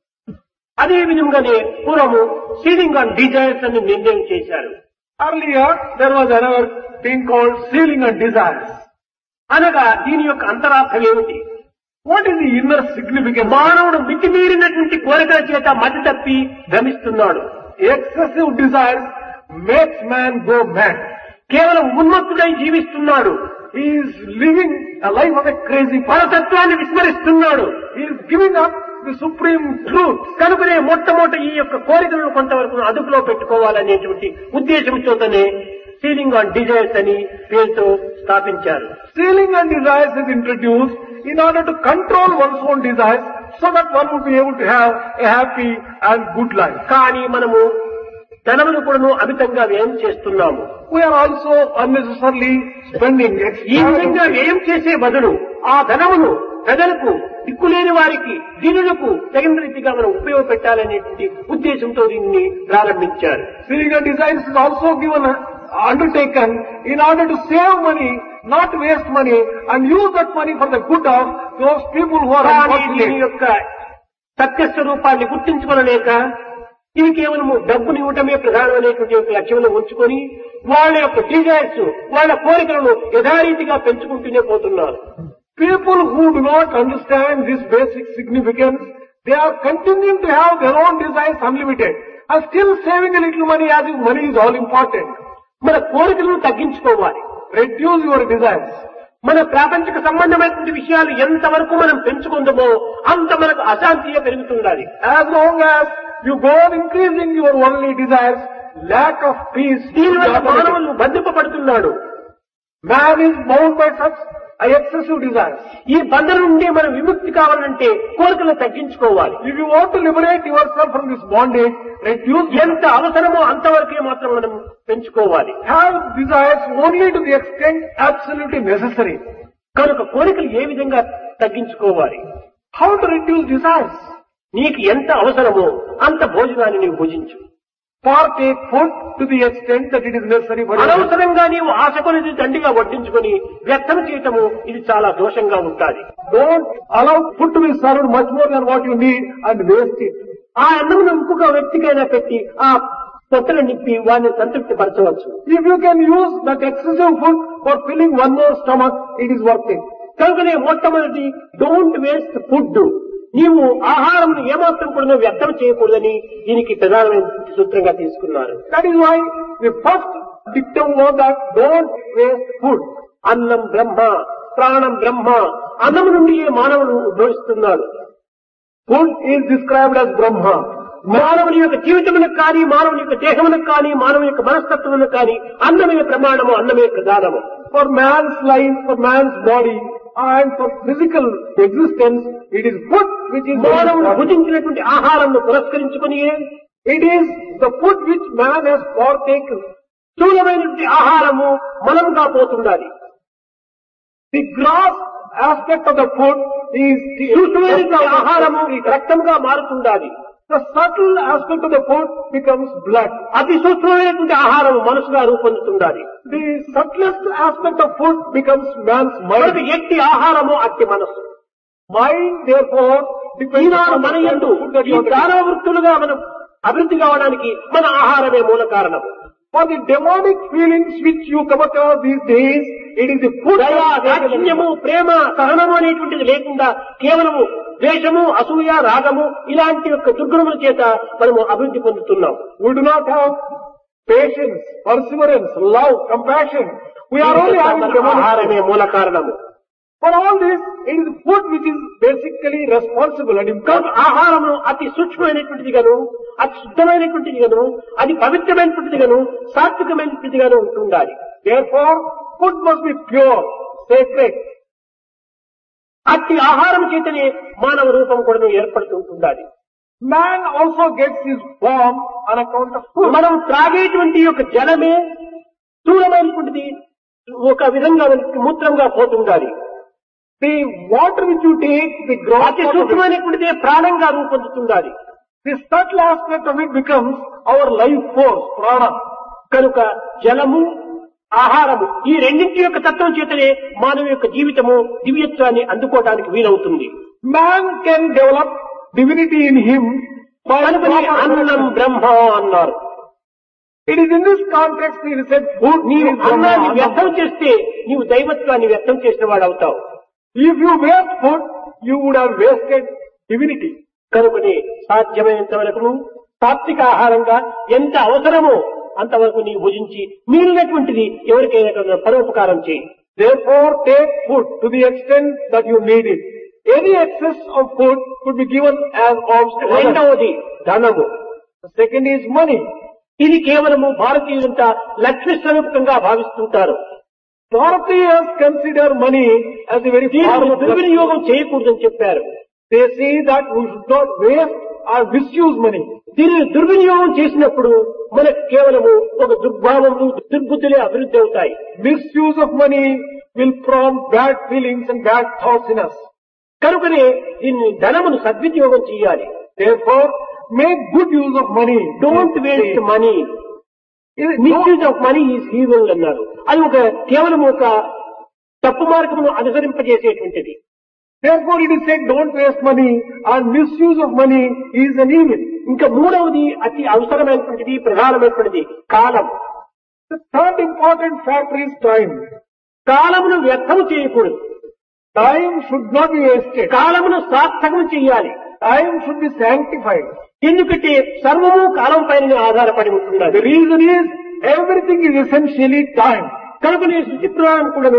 అదే విధంగానే పూర్వము సీలింగ్ ఆన్ డిజైర్స్ అని నిర్ణయం చేశారు. Earlier, there was another thing called sealing and desires. అనగా దీని యొక్క అంతరార్థం ఏమిటి? What is the inner significance? మానవుడు మితిమీరినటువంటి కోరికల చేత మతి తప్పి భ్రమిస్తున్నాడు. Excessive desires makes man go mad. కేవలం ఉన్మత్తుడై జీవిస్తున్నాడు. He is living a life of a crazy person. పరతత్వాన్ని విస్మరిస్తున్నాడు. He is giving up the supreme truth. కనుకనే మొట్టమొదటి ఈ యొక్క కోరికలను కొంతవరకు అదుపులో పెట్టుకోవాలనేటువంటి ఉద్దేశంతోనే సీలింగ్ ఆన్ డిజైర్స్ అని పేరుతో స్థాపించారు. Sealing and desires is introduced in order to control one's own desires so that one would be able to have a happy and good life. కానీ మనము ధనమును కూడాను అమితంగా వ్యయం చేస్తున్నాము. We are also unnecessarily spending ఈ విధంగా extra. వ్యయం చేసే బదులు ఆ ధనమును ప్రజలకు, దిక్కులేని వారికి, దీనులకు తగిన రీతిగా మనం ఉపయోగపెట్టాలనేటువంటి ఉద్దేశంతో దీన్ని ప్రారంభించారు. Sealing and desires is also given undertaken in order to save money, not waste money, and use that money for the good of those people who are కానీ దీని unfortunate. యొక్క సత్యస్వరూపాన్ని గుర్తించుకోలేక ఇవి కేవలము డబ్బుని ఇవ్వటమే ప్రధానమైనటువంటి ఒక లక్ష్యంలో ఉంచుకొని వాళ్ళ యొక్క డిజైర్స్, వాళ్ళ కోరికలను యథారీతిగా పెంచుకుంటూనే పోతున్నారు. People who do not understand this basic significance, they are continuing to have their own desires unlimited and still saving a little money as if money is all important. మన కోరికలను తగ్గించుకోవాలి. Reduce your desires. మన ప్రాపంచిక సంబంధమైనటువంటి విషయాలు ఎంతవరకు మనం పెంచుకుందామో అంత మనకు అశాంతిగా పెరుగుతుండాలి. As long as you go on increasing your worldly desires, lack of peace. దీనివల్ల మానవులు బంధింపబడుతున్నాడు. Man is bound by such excessive desires. ఈ బంధం నుండి మనం విముక్తి కావాలంటే కోరికలు తగ్గించుకోవాలి. If you want to liberate yourself from this bondage, reduce ఎంత అవసరమో అంతవరకే మాత్రం మనం పెంచుకోవాలి. have desires only to the extent absolutely necessary. కనుక కోరికలు ఏ విధంగా తగ్గించుకోవాలి? How to reduce desires? నీకు ఎంత అవసరమో అంత భోజనాన్ని నీవు భుజించు. Partake food to the extent that it is necessary for you. అనవసరంగా నీవు ఆశ కొనిది దండిగా వడ్డించుకొని వ్యర్థం చేయటము ఇది చాలా దోషంగా ఉంటాది. Don't allow food to be served much more than what you need and waste it. ఆ అన్నమును ఇంకొక వ్యక్తికైనా పెట్టి ఆ పొట్టలు నిప్పి వారిని సంతృప్తి పరచవచ్చు. If you can use that excessive food for filling one more stomach, it is worth it. కనుకనే మొట్టమొదటి don't waste food. నీవు ఆహారం ఏమాత్రం కూడా వ్యర్థం చేయకూడదని దీనికి ప్రధానమైన సూత్రంగా తీసుకున్నారు. That is why the first dictum was that don't waste food. అన్నం బ్రహ్మ, ప్రాణం బ్రహ్మ. అన్నము నుండి మానవుడు ఉద్భవిస్తున్నాడు. Food is described as Brahma. మానవుని యొక్క జీవితమునకు కానీ, మానవుని యొక్క దేహమునకు కానీ, మానవుని యొక్క మనస్తత్వమునకు కానీ అన్నమే ప్రమాణము, అన్నమే ప్రధానము. For man's life, for man's body, and for physical existence, it is food which is మానవుడు important. భుజించినటువంటి ఆహారంను పురస్కరించుకుని It is the food which man has partaken. స్థూలమైనటువంటి ఆహారము Malinga పోతుండాలి. The gross aspect of the food is సూక్ష్మమైనటువంటి ఆహారము రక్తంగా మారుతుండాలి. the subtle aspect of the food becomes blood. అతి సూక్ష్మమైనటువంటి ఆహారం మనసుగా రూపొందుతుండాలి. The subtlest aspect of food becomes man's మనకు mind. ఎట్టి ఆహారము అట్టి మనసు. Mind, therefore, depends Eenadu on మన the యందు food that ఈ you are taking. దానవృత్తులుగా మనం అభివృద్ధి కావడానికి మన ఆహారమే మూల కారణం. For the demonic feelings which you come across these days, it is the food దయ, that is taken. దాక్షిణ్యము, ప్రేమ, సహనము అనేటువంటిది లేకుండా కేవలము ద్వేషము, అసూయ, రాగము ఇలాంటి యొక్క దుర్గుణముల చేత మనము అభివృద్ధి పొందుతున్నాం. We do not have patience, perseverance, love, compassion. We are only having ఆహారమే demonic. మూల కారణము. For all this, it is food which is basically responsible and important. ఆహారము అతి సూక్ష్మమైనటువంటిది గాను, అతి శుద్ధమైనటువంటిది గాను, అది పవిత్రమైనటువంటిది గాను, సాత్వికమైనటువంటిది గాను ఉంటుండాలి. Therefore, food must be pure, sacred. అట్టి ఆహారం చేతనే మానవ రూపం కూడా ఏర్పడుతుంటుండాలి. Man also gets his form on account of food. మనం త్రాగేటువంటి యొక్క జలమే స్థూలమైనటువంటిది ఒక విధంగా మూత్రంగా పోతుండాలి. The water which you take, the gross అతి part of it, సూక్ష్మమైనటువంటిది ప్రాణంగా రూపొందుతుండాలి. the subtle aspect of it becomes our life force, prana. కనుక జలము, ఆహారము ఈ రెండింటి యొక్క తత్వం చేతనే మానవ యొక్క జీవితము దివ్యత్వాన్ని అందుకోవడానికి వీలవుతుంది. Man can develop divinity in him by కనుకనే అన్నం బ్రహ్మ అన్నారు. It is in this context it is said food నీవు is Brahma. అన్నాన్ని వ్యర్థం చేస్తే నీవు దైవత్వాన్ని వ్యర్థం చేసిన వాడు అవుతావు. If you waste food, you would have wasted divinity. కనుకనే సాధ్యమైనంత వరకు సాత్విక ఆహారంగా ఎంత అవసరమో అంతవరకు నీవు భుజించి మిగిలినటువంటిది ఎవరికైనా పరోపకారం చేయి. Therefore, take food to the extent that you need it. Any excess of food could be given as alms to others. రెండవది ధనము. The second is money. ఇది కేవలము భారతీయులంతా Lakshmi స్వరూపకంగా భావిస్తుంటారు. Bharatiyas consider money as a very దీనిని powerful. దుర్వినియోగం చేయకూడదని చెప్పారు. They say that we should not waste or misuse money. దీనిని దుర్వినియోగం చేసినప్పుడు మనకు కేవలము ఒక దుర్భావములు, దుర్బుద్ధులే అభివృద్ధి అవుతాయి. Misuse of money will prompt bad feelings and bad thoughts in us. కనుకనే దీన్ని ధనమును సద్వినియోగం చేయాలి. Therefore, make good use of money. Don't waste money. Don't- misuse of money is evil అన్నారు. అది ఒక కేవలం ఒక తప్పు మార్గమును అనుసరింపజేసేటువంటిది. Therefore, it is said, don't waste money, and misuse of money is an evil. ఇంకా మూడవది అతి అవసరమైనటువంటిది, ప్రధానమైనటువంటిది కాలం. The third important factor is time. కాలమును వ్యర్థము చేయకూడదు. Time should not be wasted. కాలమును సార్థకం చేయాలి. Time should be sanctified. ఎందుకంటే సర్వము కాలం పైన ఆధారపడి The ఉంటున్నది. reason is, everything is essentially time. కనుక నేను శుచి పురాణం కూడాను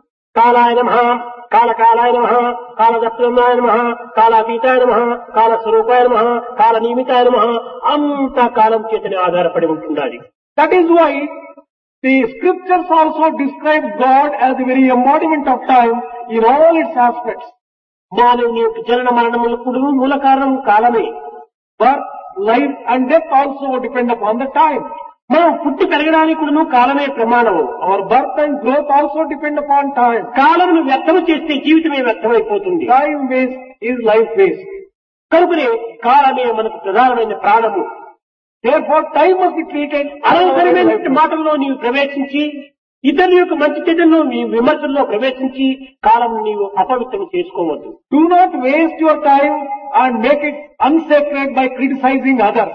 కాలాయ నమః, కాలకాలాయ నమః, కాలదత్తాయ నమః, కాలాతీతాయ నమః, కాలస్వరూపాయ నమః, కాల నియమితాయ నమః అంతా కాలం చేతనే ఆధారపడి ఉంటున్నది. That is why the scriptures also describe God as the very embodiment of time in all its aspects. మానవుని యొక్క జనన మరణములకు కూడాను మూల కారణం కాలమే. Birth, life and death also depend upon the time. మనం పుట్టి పెరగడానికి కూడాను కాలమే ప్రమాణము. Our birth and growth also depend upon time. కాలమును వ్యర్థము చేస్తే జీవితమే వ్యర్థమైపోతుంది. Time waste is life waste. కనుకనే కాలమే మనకు ప్రధానమైన ప్రాణము. Therefore, time must be treated అనవసరమైన మాటల్లో నీవు ప్రవేశించి ఇతరుల యొక్క మంచి చెడ్డల్లో నీ విమర్శల్లో ప్రవేశించి కాలం నీవు అపవిత్రం చేసుకోవద్దు. Do not waste your time and make it unsacred by criticizing others.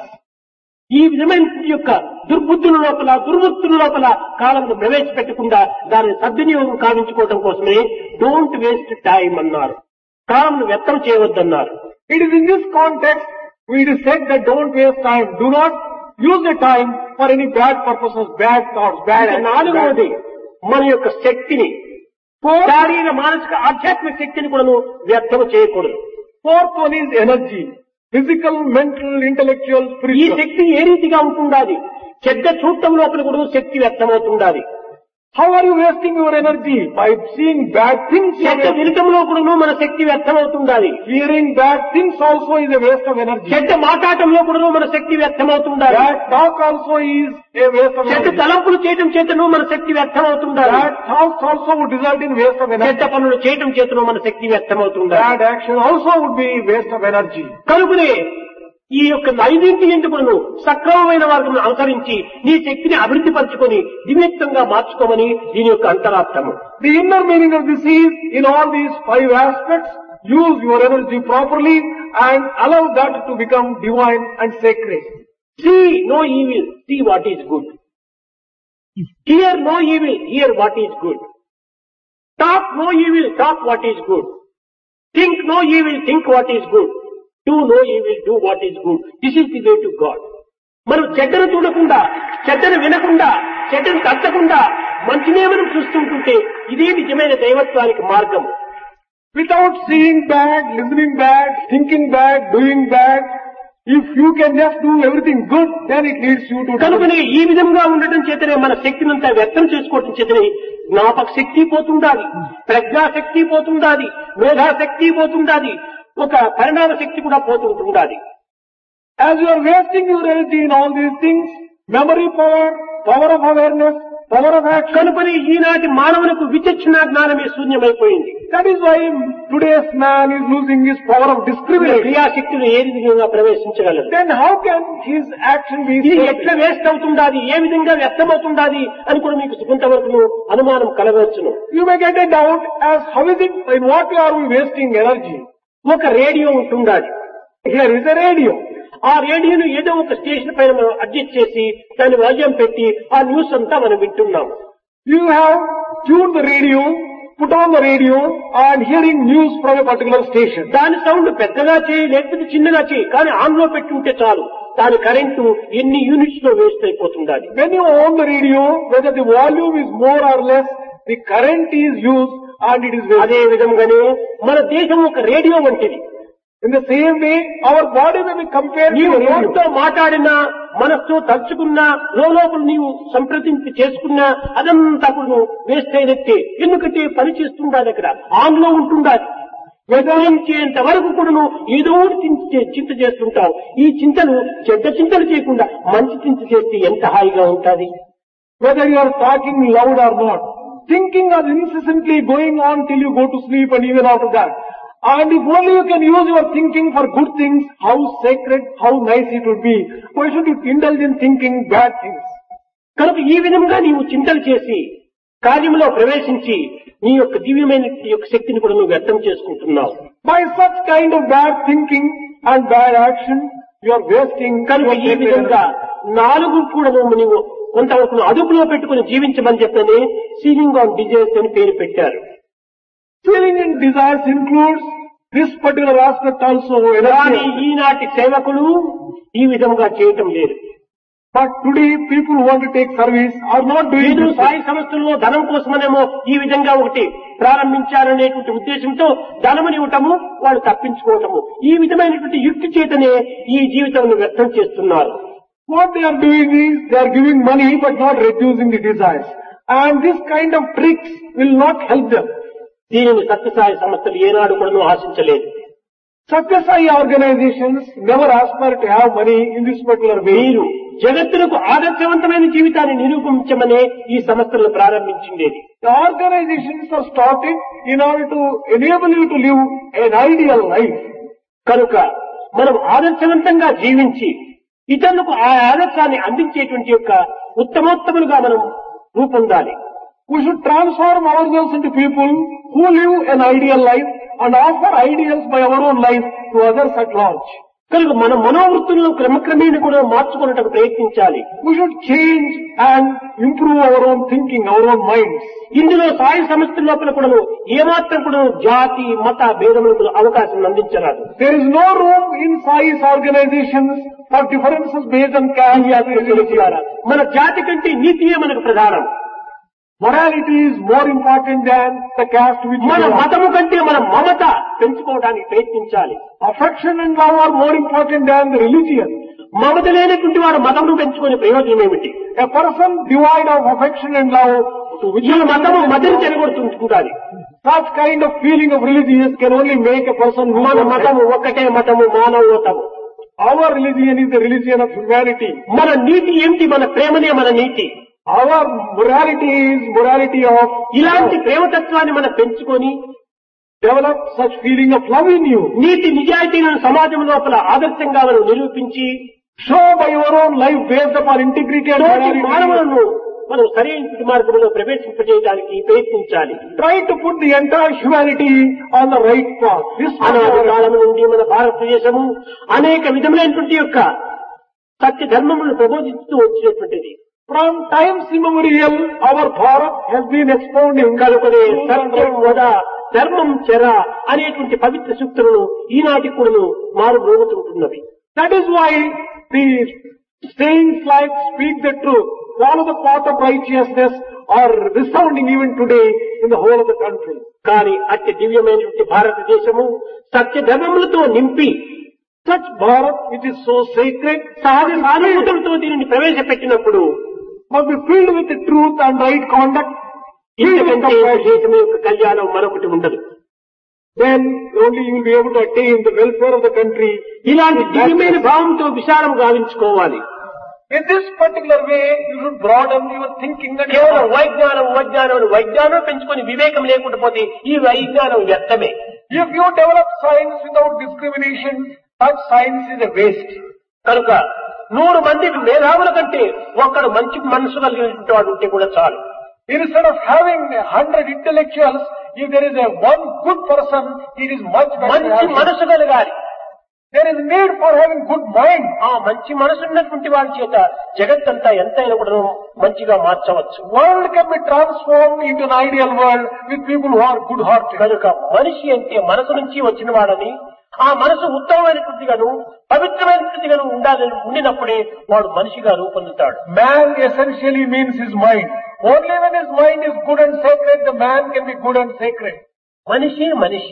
ఈ విధమైన యొక్క దుర్బుద్ధుల లోపల, దుర్వృత్తుల లోపల కాలంను ప్రవేశపెట్టకుండా దానిని సద్వినియోగం కావించుకోవడం కోసమే డోంట్ వేస్ట్ టైం అన్నారు. కాలంను వ్యర్థం చేయవద్దన్నారు. It is in this context we it is said that don't waste time. Do not use the time for any bad purposes, bad thoughts, bad ఇక actions. నాలుగవది మన యొక్క శక్తిని శారీర మానసిక ఆధ్యాత్మిక శక్తిని కూడా వ్యర్థం చేయకూడదు. Fourth one is energy. Physical, mental, intellectual, ఈ spiritual. శక్తి ఏ రీతిగా ఉంటుండాలి? చెడ్డ చూడటం లోపల కూడా శక్తి వ్యర్థమవుతుండాలి. How are you wasting your energy? By seeing bad things. you are చెడ్డ wasting. వినటంలో కూడా మన శక్తి వ్యర్థమవుతుండాలి. Hearing bad things also is a waste of energy. చెడ్డ మాట్లాడటంలో కూడా మన శక్తి వ్యర్థమవుతుండాలి. Bad talk also is a waste of చెడ్డ energy. తలంపులు చేయటం చేతను మన శక్తి వ్యర్థమవుతుండాలి. Bad thoughts also would result in waste of చెడ్డ energy. పనులు చేయటం చేతను మన శక్తి వ్యర్థమవుతుండాలి. Bad action also would be waste of energy. కనుకనే ఈ యొక్క ఐదింటి ఎందుకు సక్రమమైన మార్గం అనుసరించి నీ శక్తిని అభివృద్ధి పరచుకొని దివ్యక్తంగా మార్చుకోమని దీని యొక్క అంతరార్థము. The inner meaning of this is, in all these 5 aspects, use your energy properly and allow that to become divine and sacred. See no evil, see what is good. Hear no evil, hear what is good. Talk no evil, talk what is good. Think no evil, think what is good. Do no evil, do what is good. This is the way to God. మనం చెడ్డను చూడకుండా, చెడ్డను వినకుండా, చెడ్డను తట్టకుండా మంచినే మనం చూస్తుంటుంటే ఇదే నిజమైన దైవత్వానికి మార్గం. Without seeing bad, listening bad, thinking bad, doing bad, if you can just do everything good, then it leads you to కనుకనే ఈ విధంగా ఉండటం చేతనే మన శక్తినంతా వ్యక్తం చేసుకోవటం చేతనే జ్ఞాపక శక్తి పోతుండాలి, ప్రజ్ఞాశక్తి పోతుండాలి, మేధాశక్తి పోతుండాలి, ఒక పరిణామ శక్తి కూడా పోతుండాలి. As you are wasting your energy in all these things, memory power, power of awareness, power of action, కనుకనే ఈనాటి మానవులకు విచక్షణ జ్ఞానమే శూన్యమైపోయింది. that is why today's man is losing his power of discrimination. క్రియాశక్తులు ఏ విధంగా ప్రవేశించగలరు? Then how can his action be ఇది sacred? ఎట్లా వేస్ట్ అవుతుండాది, ఏ విధంగా వ్యర్థమవుతుండాది అని కూడా మీకు కొంతవరకు అనుమానం కలగవచ్చును. You may get a doubt as how is it, in what way are we wasting energy? ఒక రేడియో ఉంటుండాలి. Here is a radio. ఆ రేడియోను ఏదో ఒక స్టేషన్ పైన మనం అడ్జస్ట్ చేసి దాని వాల్యూమ్ పెట్టి ఆ న్యూస్ అంతా మనం వింటున్నాం. You have tuned the radio, put on the radio and hearing news from a particular station. దాని సౌండ్ పెద్దగా చేయి లేకపోతే చిన్నగా చేయి, కానీ ఆన్ లో పెట్టుకుంటే చాలు దాని కరెంటు ఎన్ని యూనిట్స్ లో వేస్ట్ అయిపోతుండాలి. When you on the radio, whether the volume is more or less, the current is used and it is wasted. అదే విధంగానే మన దేశం ఒక రేడియో వంటిది. In the same way, our body may be compared to నీవు a radio. నోటితో మాట్లాడినా, మనస్తో తలుచుకున్నా, లోపల నీవు సంప్రదింపు చేసుకున్నా అదంతా కూడా వేస్ట్ అయినట్టే. ఎందుకంటే పని చేస్తుండాలి, అక్కడ ఆన్ లో ఉంటుండాలి. వ్యవహరించేంత వరకు కూడా ఏదో చింత చేస్తుంటావు. ఈ చింతను చెడ్డ చింతలు చేయకుండా మంచి చింత చేస్తే ఎంత హాయిగా ఉంటుంది. Whether you are talking loud or not, thinking is incessantly going on till you go to sleep and even after that. And if only you can use your thinking for good things, how sacred, how nice it would be. Why should you indulge in thinking bad things? కనుక ఈ విధంగా నీవు చింతలు చేసి కార్యంలో ప్రవేశించి నీ యొక్క దివ్యమైన యొక్క శక్తిని కూడా నువ్వు వ్యర్థం చేసుకుంటున్నావు. By such kind of bad thinking and bad action, you are wasting. కనుక ఈ విధంగా 4 కూడా నువ్వు కొంతవరకు అదుపులో పెట్టుకుని జీవించమని చెప్పని సీలింగ్ ఆన్ డిజైర్స్ అని పేరు పెట్టారు. Feeling in desires includes this particular aspect also. కానీ Energy. ఈనాటి సేవకులు ఈ విధంగా చేయటం లేదు. But today people who want to take service are not doing ఏదో this. సాయి సంస్థల్లో ధనం కోసమనేమో ఈ విధంగా ఒకటి ప్రారంభించారనేటువంటి ఉద్దేశంతో ధనముని ఇవ్వటము, వాళ్ళు తప్పించుకోవటము, ఈ విధమైనటువంటి యుక్తి చేతనే ఈ జీవితాన్ని వ్యర్థం చేస్తున్నారు. What they are doing is they are giving money but not reducing the desires. And this kind of tricks will not help them. దీనిని సత్యసాయి సంస్థలు ఏనాడు కూడా ఆశించలేదు. Satya Sai organizations never aspire to have money in this particular way. మీరు జగత్తులకు ఆదర్శవంతమైన జీవితాన్ని నిరూపించమనే ఈ సంస్థలను ప్రారంభించిండేది. The organizations are started in order to enable you to live an ideal life. కనుక మనం ఆదర్శవంతంగా జీవించి ఇతరులకు ఆ ఆదర్శాన్ని అందించేటువంటి యొక్క ఉత్తమోత్తములుగా మనం రూపొందాలి. We should transform ourselves into people who live an ideal life and offer ideals by our own life to others at large. కనుక మన మనోవృత్తులను క్రమక్రమేణా కూడా మార్చుకున్నట్టు ప్రయత్నించాలి. We should change and improve our own thinking, our own minds. ఇందులో సాయి సంస్థ లోపల కూడా ఏమాత్రం కూడా జాతి మత భేదములకు అవకాశం అందించరాదు. There is no room in Sai's organizations for differences based on caste. మన జాతి కంటే నీతియే మనకు ప్రధానం. Morality is more important than the caste which you మన belong. మతము కంటే మన మమత పెంచుకోవడానికి ప్రయత్నించాలి. Affection and love are more important than the religion. మమత లేనటువంటి వారు మతమును పెంచుకునే ప్రయోజనం ఏమిటి? A person devoid of affection and love, to which ఈ మతము మతిని చెడగొడుతుంటుంది. such kind of feeling of religious can only make a person lose మన one's మతము ఒక్కటే మతము, మానవతము. Our religion is the religion of humanity. మన నీతి ఏమిటి? మన ప్రేమనే మన నీతి. Our morality is morality of ఇలాంటి ప్రేమతత్వాన్ని మనం పెంచుకొని develop such feeling of love in you. నీతి నిజాయితీలను సమాజం లోపల ఆదర్శంగా మనం నిరూపించి Show by your own life based upon integrity and తోటి morality. మానవులను మనం సరైన మార్గంలో ప్రవేశింపజేయడానికి ప్రయత్నించాలి. Try to put the entire humanity on the right path. This అనాది కాలం నుండి మన భారతదేశము అనేక విధములైనటువంటి యొక్క సత్య ధర్మములను ప్రబోధిస్తూ వచ్చినటువంటిది. from times immemorial, our Bharat has been expounding కనుకనే సత్యం వద ధర్మం చెర అనేటువంటి పవిత్ర సూక్తులను ఈనాటి కూడా మారు మ్రోగుతుంటున్నవి. That is why the sayings like speak the truth, follow the path of righteousness are resounding even today in the whole of the country. కానీ అతి దివ్యమైనటువంటి భారతదేశము సత్య ధర్మములతో నింపి Such Bharat, which is so sacred, సహజ సానుభూతులతో దీనిని ప్రవేశపెట్టినప్పుడు must be filled with the truth and right conduct. ఇంతకంటే దేశం యొక్క కళ్యాణం మరొకటి ఉండదు. Then only you will be able to attain the welfare of the country. ఇలాంటి దివ్యమైన భావంతో విశాలం గావించుకోవాలి. In this particular way, you should broaden your thinking and కేవలం వైజ్ఞానం పెంచుకొని వివేకం లేకుండా పోతే ఈ వైజ్ఞానం వ్యర్థమే. if you develop science without discrimination, such science is a waste. కనుక 100 మంది మేధావుల కంటే ఒక్కడు మంచి మనసు కలిగినటువంటి వాడు ఉంటే కూడా చాలు. Instead of having 100 intellectuals, if there is a one good person, it is much better. మంచి మనసు కలగాలి. There is need for having good mind. ఆ మంచి మనసు ఉన్నటువంటి వాడి చేత జగత్తంతా ఎంతైనా కూడా మంచిగా మార్చవచ్చు. World can be transformed into an ideal world with people who are good hearted. కనుక మనిషి అంటే మనసు నుంచి వచ్చిన వాడని, ఆ మనసు ఉత్తమమైనటువంటిగాను పవిత్రమైనటువంటిగాను ఉండినప్పుడే వాడు మనిషిగా రూపొందుతాడు. Man essentially means his mind. Only when his mind is good and sacred, the man can be good and sacred. మనిషి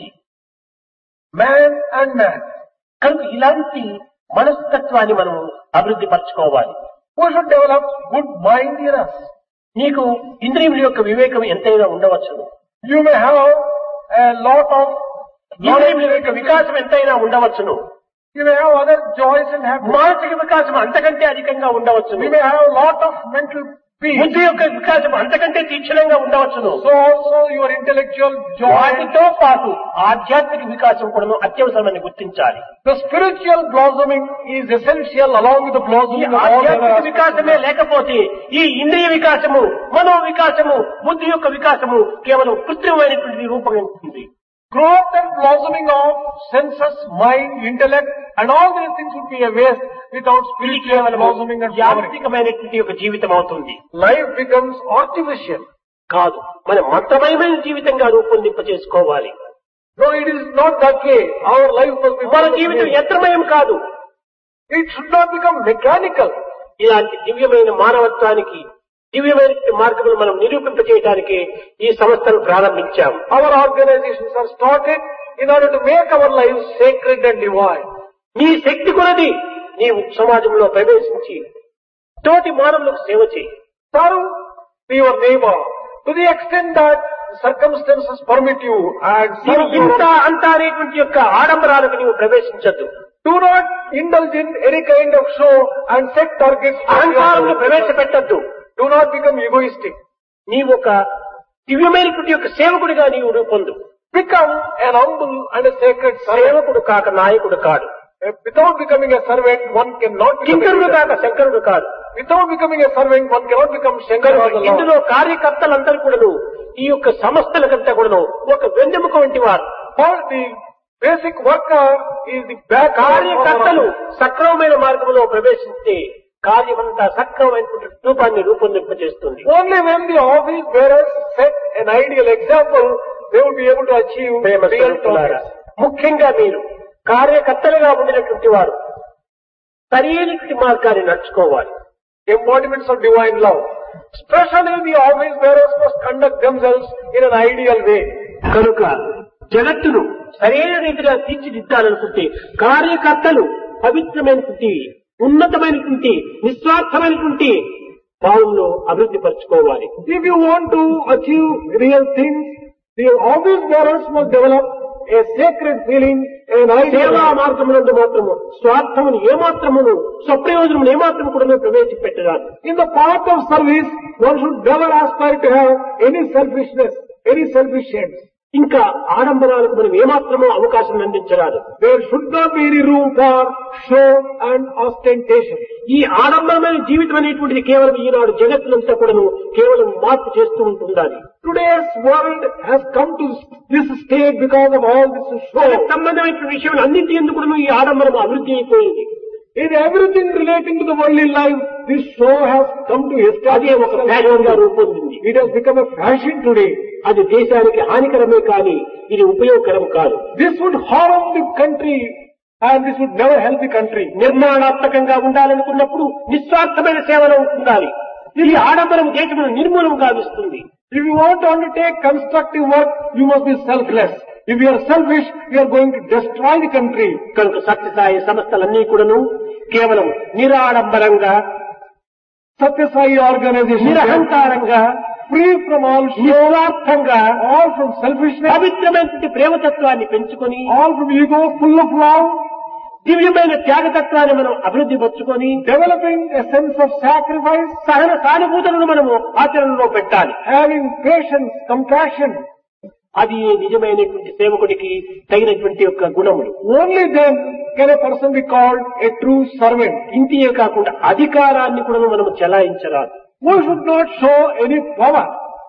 Man and man. కనుక ఇలాంటి మనస్తత్వాన్ని మనం అభివృద్ధి పరచుకోవాలి. We should develop good mind in us. నీకు ఇంద్రియముల యొక్క వివేకం ఎంతైనా ఉండవచ్చు. You may have a lot of ఇంద్రియముల యొక్క వికాసం ఎంతైనా ఉండవచ్చును. You may have other joys and happiness. మానసిక వికాసం అంతకంటే అధికంగా ఉండవచ్చును. You may have a lot of mental peace. బుద్ధి యొక్క వికాసం అంతకంటే తీక్షణంగా ఉండవచ్చును. So also your intellectual joy. వాటితో పాటు ఆధ్యాత్మిక వికాసం కూడా అత్యవసరమని గుర్తించాలి. The spiritual blossoming is essential along with the ఈ blossoming of all other ఆధ్యాత్మిక aspects. వికాసమే లేకపోతే ఈ ఇంద్రియ వికాసము, మనో వికాసము, బుద్ధి యొక్క వికాసము కేవలం కృత్రిమమైనటువంటి రూపం ఉంటుంది. Growth and blossoming of senses, mind, intellect, and all these things would be a waste without spiritual blossoming and flowering. యాంత్రికమైనటువంటి ఒక జీవితం అవుతుంది. Life becomes artificial. కాదు, మన మంత్రమయమైన జీవితంగా రూపొందింప చేసుకోవాలి. No, it is not that way. Our life must be. మన జీవితం యంత్రమయం కాదు. It should not become mechanical. ఇలాంటి దివ్యమైన మానవత్వానికి దివ్యమైన మార్గములు మనం నిరూపింప చేయడానికి ఈ సంస్థను ప్రారంభించాం. Our organizations are started in order to make our lives sacred and divine. నీ శక్తి కొలది నీవు సమాజంలో ప్రవేశించి తోటి మానవులకు సేవ చేయి. Serve your neighbor to the extent that circumstances permit you and నీవు serve ఇంత your. అంతా అనేటువంటి యొక్క ఆడంబరాలకు నీవు ప్రవేశించద్దు. Do not indulge in any kind of show and set targets. for అహంకారంలో yourself. ప్రవేశపెట్టద్దు. Do not become egoistic. నీవు ఒక దివ్యమైనటువంటి యొక్క సేవకుడిగా నీవు రూపొందు. Become an humble and a sacred servant. సేవకుడు కాక నాయకుడు కాడు. Without becoming a servant, one cannot become a కింకరుడు leader. కాక శంకరుడు కాదు. Without becoming a servant, one cannot become Shankara or the Lord. ఇందులో కార్యకర్తలందరూ కూడాను ఈ యొక్క సంస్థలకంతా కూడాను ఒక వెన్నెముక వంటి వారు. For the basic worker is the back. కార్యకర్తలు సక్రమమైన మార్గంలో ప్రవేశిస్తే కార్యమంతా సక్రమమైనటువంటి రూపాన్ని రూపొందింపజేస్తుంది. Only when the office bearers set an ideal example, they will be able to achieve Prema real స్వరూపులారా, progress. ముఖ్యంగా మీరు కార్యకర్తలుగా ఉండినటువంటి వారు సరైనటువంటి మార్గాన్ని నడుచుకోవాలి. Embodiments of divine love. Especially the office bearers must conduct themselves in an ideal way. కనుక జగత్తును సరైన రీతిగా తీర్చిదిద్దాలనుకుంటే కార్యకర్తలు పవిత్రమైనటువంటి ఉన్నతమైనటువంటి నిస్వార్థమైనటువంటి భావంలో అభివృద్ధి పరచుకోవాలి. If you want to achieve real things, the office bearers must develop a sacred feeling, an సేవా ideal. మార్గమునందు మాత్రము స్వార్థమును ఏమాత్రమును స్వప్రయోజనమును ఏమాత్రము కూడా ప్రవేశపెట్టరాదు. In the path of service, one should never aspire to have any selfishness, any selfish ends. ఇంకా ఆడంబరాలకు మనం ఏమాత్రమూ అవకాశం అందించరాదు. There should not be any room for show and ostentation. ఈ ఆడంబరమైన జీవితం అనేటువంటిది కేవలం ఈనాడు జగత్తునంతా కూడాను కేవలం మార్పు చేస్తూ ఉంటుండాలి. Today's world has come to this state because of all this show. సంబంధమైన విషయం అన్నింటి ఎందుకు కూడాను ఈ ఆడంబరం అభివృద్ధి అయిపోయింది. In everything relating to the worldly life, this show has come to అదే establish ఒక ఫ్యాషన్ గా రూపొందింది. It has become a fashion today. అది దేశానికి హానికరమే కానీ ఇది ఉపయోగకరం కాదు. This would harm the country and this would never help the country. నిర్మాణాత్మకంగా ఉండాలనుకున్నప్పుడు నిస్వార్థమైన సేవలో ఉండాలి. ఈ ఆడంబరం దేశమును నిర్మూలం గావిస్తుంది. If you want to undertake constructive work, you must be selfless. If you are selfish, you are going to destroy the country. కనుక సత్యసాయి సంస్థలన్నీ కూడాను కేవలం నిరాడంబరంగా Satya Sai organization, నిరహంకారంగా free from all show, నిస్వార్థంగా all from selfishness, పవిత్రమైనటువంటి ప్రేమతత్వాన్ని పెంచుకొని all from ego, full of love, దివ్యమైన త్యాగతత్వాన్ని మనం అభివృద్ధి పరచుకొని developing a sense of sacrifice, సహన సానుభూతులను మనము ఆచరణలో పెట్టాలి. having patience, compassion. అది నిజమైనటువంటి సేవకుడికి తగినటువంటి యొక్క గుణములు. Only then can a person be called a true servant. ఇంటియే కాకుండా అధికారాన్ని కూడా మనము చెలాయించరాదు. We should not show any power.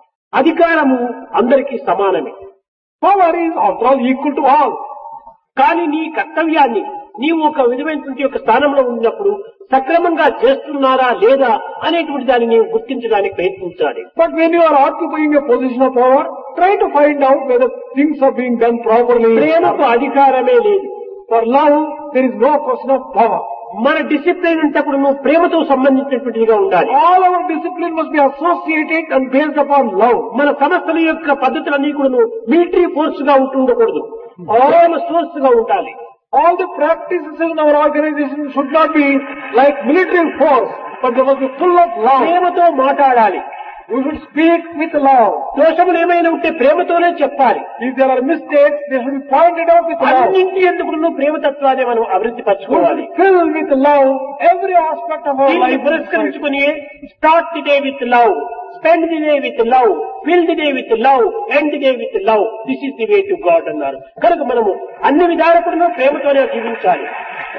అధికారము అందరికీ సమానమే. Power is after all equal to all. కానీ నీ కర్తవ్యాన్ని నీవు ఒక విధమైనటువంటి ఒక స్థానంలో ఉన్నప్పుడు సక్రమంగా చేస్తున్నారా లేదా అనేటువంటి దాన్ని నీవు గుర్తించడానికి ప్రయత్నించాలి. But when you are occupying a position of power, try to find out whether things are being done properly. ప్రేమకు అధికారమే లేదు. For love, there is no question of power. మన డిసిప్లిన్ అంటే కూడా నువ్వు ప్రేమతో సంబంధించినటువంటిదిగా ఉండాలి. All our discipline must be associated and based upon love. మన సంస్థల యొక్క పద్ధతులన్నీ కూడా నువ్వు మిలిటరీ ఫోర్స్ గా ఉండకూడదు. ప్రేమ సోర్స్ గా ఉండాలి. All the practices in our organization should not be like military force, but they must be full of love. ప్రేమతో మాట్లాడాలి. We should speak with love. దోషములు ఏమైనా ఉంటే ప్రేమతోనే చెప్పాలి. If there are mistakes, they should be pointed out with love. అన్నింటి ఎందుకు నువ్వు ప్రేమతత్వాన్ని మనం అభివృద్ధి We పరచుకోవాలి. should fill with love every aspect of our దీన్ని life. పురస్కరించుకుని start the day with love, spend the day with love, fill the day with love, end the day with love. This is the way to God అన్నారు. కనుక మనము అన్ని విధాలుగా ప్రేమతోనే జీవించాలి.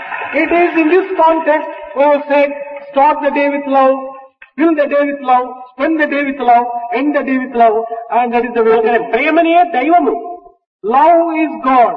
It is in this context we have said, start the day with love, fill the day with love, spend the day with love, end the day with love, and that is the way. అందుకని ప్రేమనే దైవము. Love is God.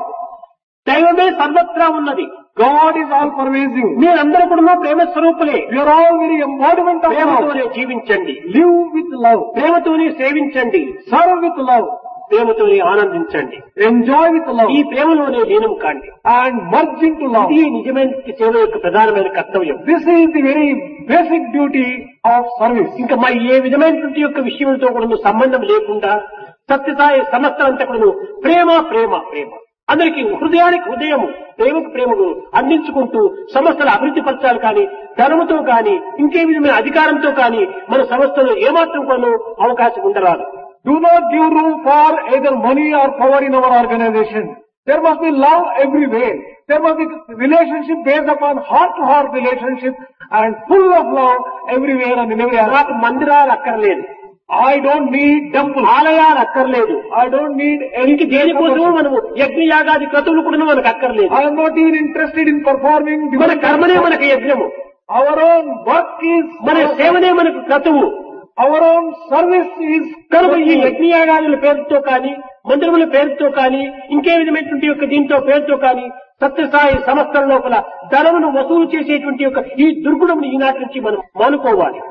దైవమే సర్వత్రా ఉన్నది. God is all pervasive. మీరందరూ కూడా ప్రేమ స్వరూపులే. We are all very embodiment of love. ప్రేమతోనే జీవించండి, Live with love. ప్రేమతోనే సేవించండి, Serve with love. ప్రేమతోనే ఆనందించండి. Enjoy with love. ఈ ప్రేమలోనే లీనం కాండి. And merge into love. ఇది నిజమైన సేవ యొక్క ప్రధానమైన కర్తవ్యం. This is the very basic duty of service. ఇంకా మరి ఏ విధమైనటువంటి యొక్క విషయంతో కూడా సంబంధం లేకుండా సత్యసాయి సంస్థలంతా కూడా ప్రేమ ప్రేమ ప్రేమ అందరికీ హృదయానికి హృదయము, ప్రేమకు ప్రేమకు అందించుకుంటూ సంస్థలు అభివృద్ధి పరచాలి. కానీ ధనముతో కానీ ఇంకే విధమైన అధికారంతో కానీ మన సంస్థలో ఏమాత్రం కొను అవకాశం ఉండరాదు. Do not give room for either money or power in our organization. There must be love everywhere. There must be relationship based upon heart-to-heart relationship and full of love everywhere and in every area. నాకు మందిరాలు అక్కర్లేదు, I don't need temple. ఆలయాలు అక్కర్లేదు, I don't need ఇంక దేనికోసము మనము యజ్ఞయాగాది క్రతువులు కూడా మనకు అక్కర్లేదు. I am not even interested in performing మన divine కర్మనే మనకు యజ్ఞము, Our own work is మన సేవనే మనకు క్రతువు. our own service is కనుక ఈ యజ్ఞయాగాదుల పేరుతో కానీ మందిరముల పేరుతో కానీ ఇంకే విధమైనటువంటి యొక్క దీంతో పేరుతో కానీ సత్యసాయి సంస్థల లోపల ధనమును వసూలు చేసేటువంటి యొక్క ఈ దుర్గుణమును ఈనాటి నుంచి మనం మానుకోవాలి.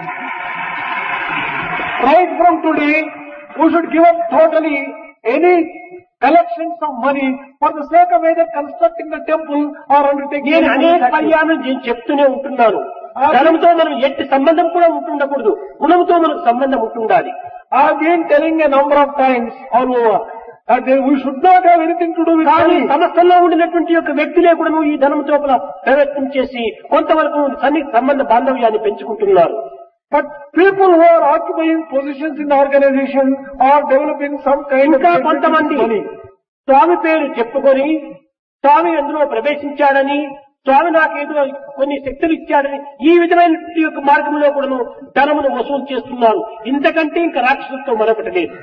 Right from today, we should give up totally any collections of money for the sake of either constructing the temple or undertaking నేను అనేక any activity. పర్యాయం నేను చెప్తూనే ఉంటున్నాను. ధనంతో మనం ఎట్టి సంబంధం కూడా ఉంటుండకూడదు, గుణంతో మనకు సంబంధం ఉంటుండాలి. I have been telling a number of times all over that we should not have anything to do with కానీ money. సంస్థల్లో ఉండినటువంటి యొక్క వ్యక్తులే కూడా ఈ ధనం చోపల ప్రయత్నం చేసి కొంతవరకు సన్నిహిత సంబంధ బాంధవ్యాన్ని పెంచుకుంటున్నారు. But people who are occupying positions in the organization are developing some kind of ఇంకా కొంతమంది money. స్వామి పేరు చెప్పుకొని స్వామి అందులో ప్రవేశించాడని, స్వామి నాకేదో కొన్ని శక్తులు ఇచ్చాడని ఈ విధమైన యొక్క మార్గంలో కూడా ధనమును వసూలు చేస్తున్నారు. ఇంతకంటే ఇంకా రాక్షసులతో మరొకటి లేదు.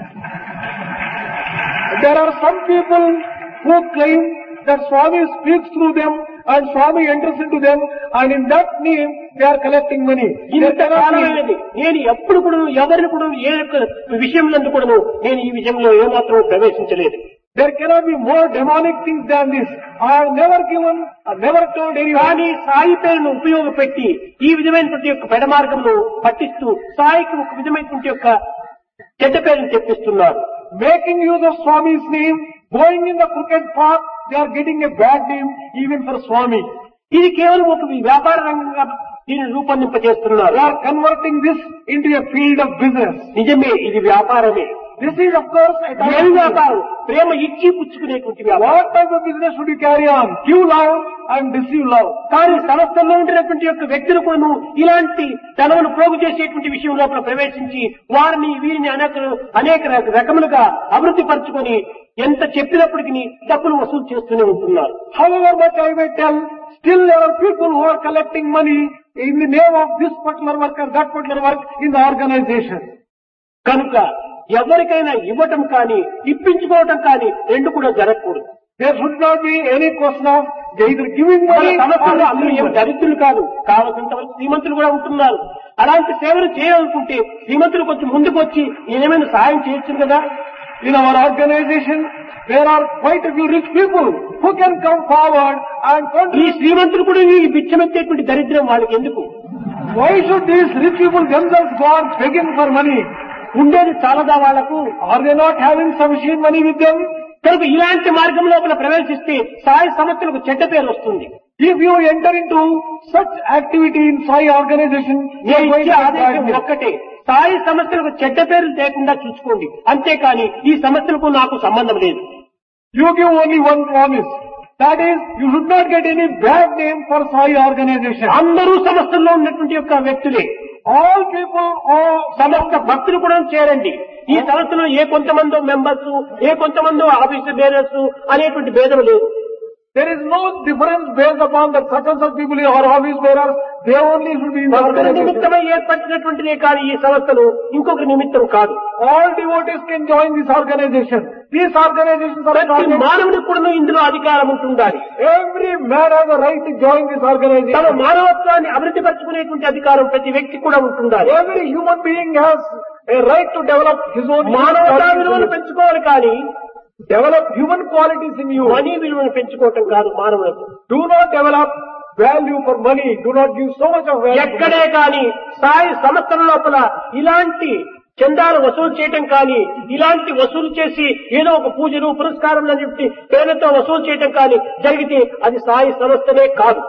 There are some people who claim that Swami speaks through them and Swami enters into them, and in that name they are collecting money. ఇంతకాలమైనది నేను ఎప్పుడు కూడా ఎవరిని కూడా ఏ యొక్క విషయంలో కూడా నేను ఈ విషయంలో ఏమాత్రం ప్రవేశించలేదు. There cannot be more demonic things than this. I have never given, I have never told anyone. కానీ సాయి పేరును ఉపయోగపెట్టి ఈ విధమైనటువంటి యొక్క పెడ మార్గంలో పట్టిస్తూ సాయికి ఒక విధమైనటువంటి యొక్క చెడ్డ పేరును తెప్పిస్తున్నారు. Making use of Swami's name, going in the crooked path, they are getting a bad name even for Swami. ఇది కేవలం ఒక వ్యాపార రంగంగా దీన్ని రూపొందింపజేస్తున్నారు. They are converting this into a field of business. నిజమే, ఇది వ్యాపారమే. This is of course a type ఏమి of business. వ్యాపారం? ప్రేమ ఇచ్చి పుచ్చుకునేటువంటి వ్యాపారం. What type of business should you carry on? Give love and deceive love. కానీ సంస్థల్లో ఉంటున్నటువంటి యొక్క వ్యక్తులు కూడా ఇలాంటి ధనమును పోగు చేసేటువంటి విషయం లోపల ప్రవేశించి వారిని వీరిని అనేక రకములుగా అభివృద్ధి పరుచుకొని ఎంత చెప్పినప్పటికీ డబ్బులు వసూలు చేస్తూనే ఉంటున్నారు. However much I may tell, still there are people who are collecting money in the name of this particular work or that particular work in the organization. కనుక ఎవరికైనా ఇవ్వటం కానీ ఇప్పించుకోవటం కానీ రెండు కూడా జరగకూడదు. There should not be any question of either giving మన money or సంస్థల్లో అందరూ receiving ఏం money. దరిద్రులు కాదు, కావలసినంత వరకు శ్రీమంతులు కూడా ఉంటున్నారు. అలాంటి సేవలు చేయాలనుకుంటే శ్రీమంతులు కొంచెం ముందుకు వచ్చి ఏమైనా సాయం చేయొచ్చు కదా. In our organization, there are quite a few rich people who can come forward and ఈ contribute. శ్రీమంతులు కూడా ఈ బిచ్చమెత్తేటువంటి దరిద్రం వాళ్ళకి ఎందుకు? Why should these rich people themselves go on begging for money? ఉండేది చాలదా వాళ్లకు? Are they not having sufficient money with them? కనుక ఇలాంటి మార్గం లోపల ప్రవేశిస్తే సాయి సంస్థలకు చెడ్డ పేరు వస్తుంది. If you enter into such activity in Sai organization, you are నేను going ఇచ్చే to get ఆదేశం bad name. ఒక్కటే, సాయి సంస్థలకు చెడ్డ పేరు లేకుండా చూసుకోండి, అంతేకాని ఈ సమస్యలకు నాకు సంబంధం లేదు. You give only one promise. That is, you should not get any bad name for Sai organization. అందరూ సమస్యల్లో ఉన్నటువంటి యొక్క వ్యక్తులే. All people, all సమస్త భక్తులు కూడా చేరండి. ఈ సంస్థలో ఏ కొంతమందో మెంబర్స్, ఏ కొంతమందో ఆఫీసర్ బేరర్స్ అనేటువంటి భేదం లేదు. there is no difference based upon that such and such people are office bearers. They only should be in the ఒకరి organization. నిమిత్తమై ఏర్పరిచినటువంటిదే కానీ ఈ సంస్థలు ఇంకొక నిమిత్తం కాదు. All devotees can join this organization. These organizations are ప్రతి started. మానవునికి కూడా ఇందులో అధికారం ఉంటుండాలి. Every man has a right to join this తమ organization. మానవత్వాన్ని అభివృద్ధి పరచుకునేటువంటి అధికారం ప్రతి వ్యక్తి కూడా ఉంటుండాలి. Every human being has a right to develop his own మానవతా విలువను qualities. పెంచుకోవాలి కానీ Develop human qualities in you. Money విలువను పెంచుకోవటం కాదు మానవులకు. Do not develop value for money. Do not give so much of value. ఎక్కడే కానీ సాయి సంస్థల లోపల ఇలాంటి చందాలు వసూలు చేయటం కానీ, ఇలాంటి వసూలు చేసి ఏదో ఒక పూజలు పురస్కారం అని చెప్పి పేరుతో వసూలు చేయటం కానీ జరిగితే అది సాయి సంస్థనే కాదు.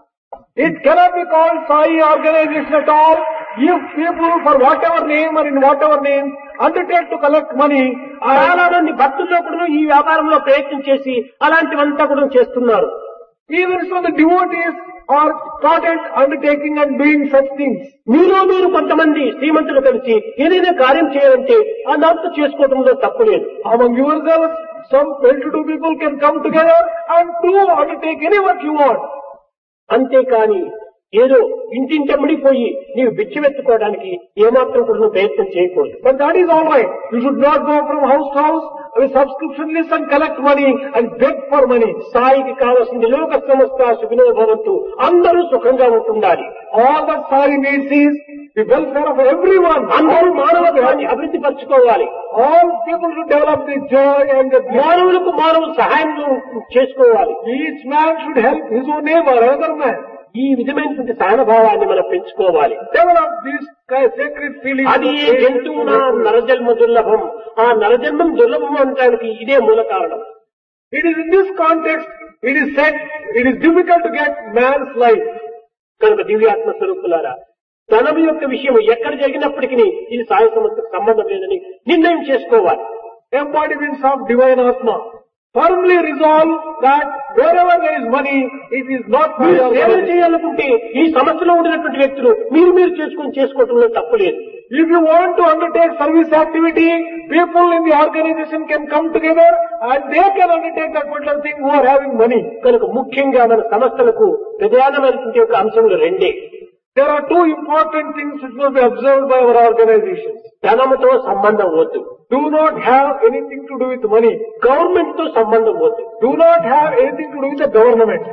It cannot be called Sai organization at all if people for whatever name or in whatever name undertake to collect money. చాలా మంది భక్తుల్లో కూడా ఈ వ్యాపారంలో ప్రయత్నం చేసి అలాంటివంతా కూడా చేస్తున్నారు. Even so, the devotees are started undertaking and doing such things. మీరు కొంతమంది శ్రీమంతులు కలిసి ఏదైనా కార్యం చేయాలంటే ఆ దాంతో చేసుకోవడంలో తప్పు లేదు. Among yourselves, some well-to-do people can come together and do undertake any work you want. అంతేకాని ఏదో ఇంటింటమ్మడిపోయి నీవు బిచ్చమెత్తుకోవడానికి ఏమాత్రం కూడా ప్రయత్నం చేయకూడదు. But that is all right. You should not go from house to house with subscription list and collect money and beg for money. సాయికి కావాల్సింది లోక సమస్త సుఖినో భవంతు, అందరూ సుఖంగా ఉంటుండాలి. All that Sai needs is the welfare of everyone. అందరూ మానవత్వాన్ని అభివృద్ధి పరచుకోవాలి. All people should develop the joy and the bliss. మానవులకు మానవులు సహాయం చేసుకోవాలి. Each man should help his own neighbor, another man. ఈ విధమైనటువంటి సహనభావాన్ని మనం పెంచుకోవాలి. Develop this sacred feeling. అది ఏ జంతువున నరజన్మ దుర్లభం, ఆ నరజన్మం దుర్లభం అనడానికి ఇదే మూల కారణం. It is in this context, it is said, it is difficult to get man's life. కనుక దివ్యాత్మ స్వరూపులారా, ధనం యొక్క విషయం ఎక్కడ జరిగినప్పటికీ ఇది సాయ సంస్థకు సంబంధం లేదని నిర్ణయం చేసుకోవాలి. Embodiments of divine Atma firmly resolve that wherever there is money, it is not for మీరు your సేవ service. చేయాలనుకుంటే ఈ సంస్థలో ఉండినటువంటి వ్యక్తులు మీరు చేసుకోవటంలో తప్పులేదు. If you want to undertake service activity, people in the organization can come together and they can undertake that particular thing who are having money. కనుక ముఖ్యంగా మన సంస్థలకు ప్రధానమైనటువంటి యొక్క అంశములు రెండే. There are two important things which must be observed by our organizations. ధనముతో సంబంధం వద్దు, Do not have anything to do with money. Government తో సంబంధం వద్దు. Do not have anything to do with the government.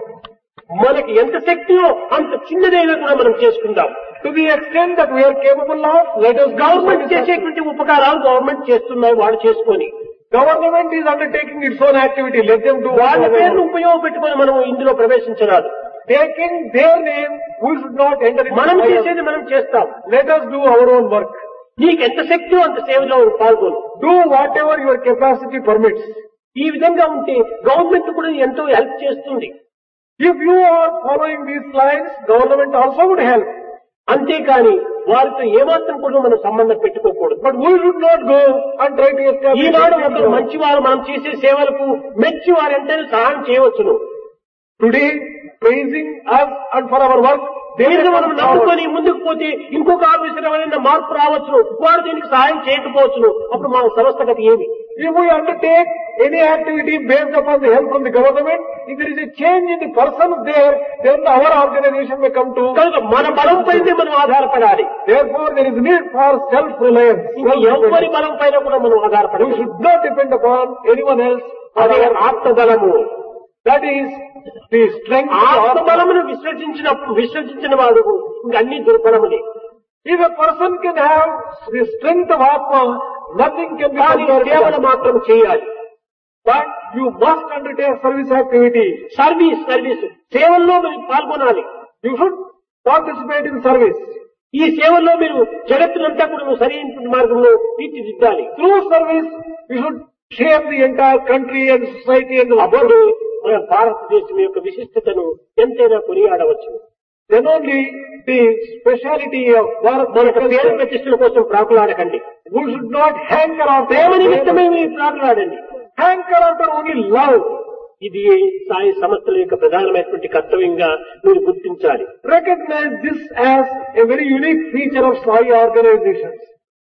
మనకి ఎంత శక్తియో అంత చిన్నదైనా కూడా మనం చేసుకుందాం. To the extent that we are capable of, let us government చేసేటువంటి ఉపకారాలు గవర్నమెంట్ చేస్తున్నాయి, వాళ్ళు చేసుకొని Government is undertaking its own activity. Let them do వాళ్ళ whatever. పేరును ఉపయోగపెట్టుకొని మనం ఇందులో ప్రవేశించరాదు. Taking their name, we should not enter into మనం the చేసేది మనం చేస్తాం. Let us do our own work. నీకు ఎంత శక్తియో అంత సేవలో పాల్గొను. Do whatever your capacity permits. ఈ విధంగా ఉంటే గవర్నమెంట్ కూడా ఎంతో హెల్ప్ చేస్తుంది. If you are following these lines, government also would help. అంతేకాని వారితో ఏమాత్రం కూడా మనం సంబంధం పెట్టుకోకూడదు. But we should not go and try to establish. ఈనాడు ఒకరు మంచివారు మనం చేసే సేవలకు మెచ్చి వారంటే సహాయం చేయవచ్చును. Today, praising us and for our work, దీనిని మనం నమ్ముకొని ముందుకు పోతే ఇంకొక ఆఫీసర్ ఎవరైనా మార్పు రావచ్చును, వారు దీనికి సహాయం చేయకపోవచ్చును. అప్పుడు మన సంస్థకి ఏమి? if we undertake any activity based upon the help from the government, if there is a change in the person there, then our organization may come to. కనుక మన బలం పైనే మనం ఆధారపడాలి. Therefore, there is need for self-reliance. ఇంకా ఎవరి బలం పైన కూడా మనం We ఆధారపడాలి. should not depend upon anyone else. అదే ఆత్మబలము. That is the strength of Atma. ఆత్మబలమును విశ్వసించిన వాడు ఇంక అన్ని దుర్బలములే. If a person can have the strength of Atma, nothing can be కానీ compared to సేవలు that. మాత్రం చేయాలి. But you must undertake service activity. Service సేవల్లో మీరు పాల్గొనాలి. You should participate in service. ఈ సేవల్లో మీరు జగత్తునంతా కూడా సరైన మార్గంలో తీర్చిదిద్దాలి. Through service, you should shape the entire country and society and the అప్పుడు world. మన భారతదేశం యొక్క విశిష్టతను ఎంతైనా కొనియాడవచ్చు. Then only the speciality of Bharat మనకు పేరు ప్రతిష్టల కోసం ప్రాకులాడకండి. we should not hanker after ప్రేమ నిమిత్తమే మీరు ప్రాకులాడండి. hanker after only love. ఇది సాయి సంస్థల యొక్క ప్రధానమైనటువంటి కర్తవ్యంగా మీరు గుర్తించాలి. Recognize this as a very unique feature of Sai organizations.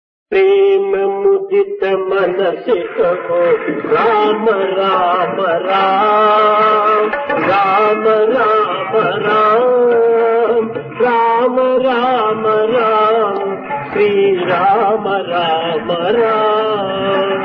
ప్రేమ ముదిత మనసితో రామ రామ రామ రామ రామ రామ రామ రామ రామ శ్రీ రామ రామ రామ.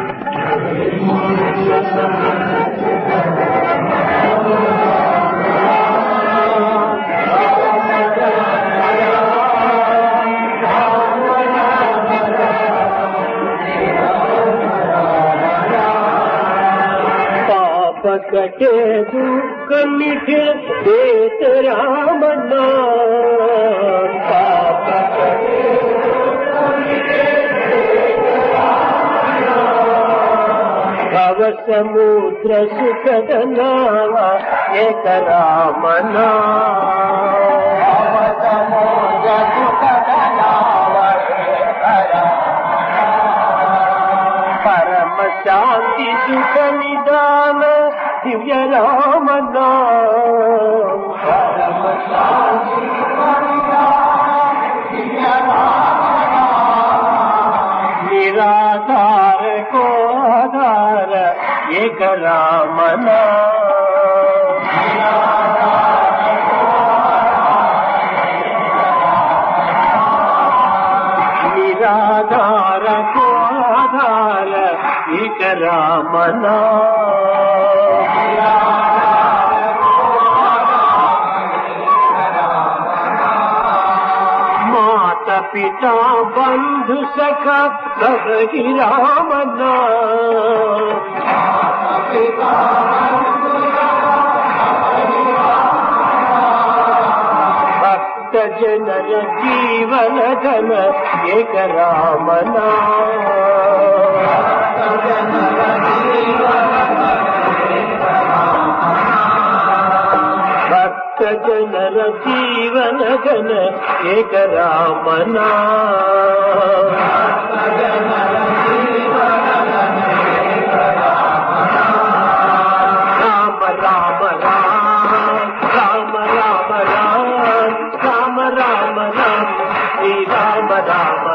पाप कटे दुख मिटे देत राम नाम. पाप कटे दुख मिटे देत राम नाम. भव समुद्र सुखद नावा एक राम नाम. भव समुद्र सुखद नावा एक राम नाम. परम शांति सुख निदान दिव्य राम नाम. परम शांति सुख निदान दिव्य राम नाम. निराधार को आधार एक राम नाम. निराधार को आधार एक राम नाम. माता पिता बंधु सखा सब ही राम नाम. भक्त जनर जीवन धन एक राम नाम. भक्त जनर जीवन రనగన ఏక Ramana Rama Rama Rama Rama Rama Rama Rama Rama Rama Shri Rama Rama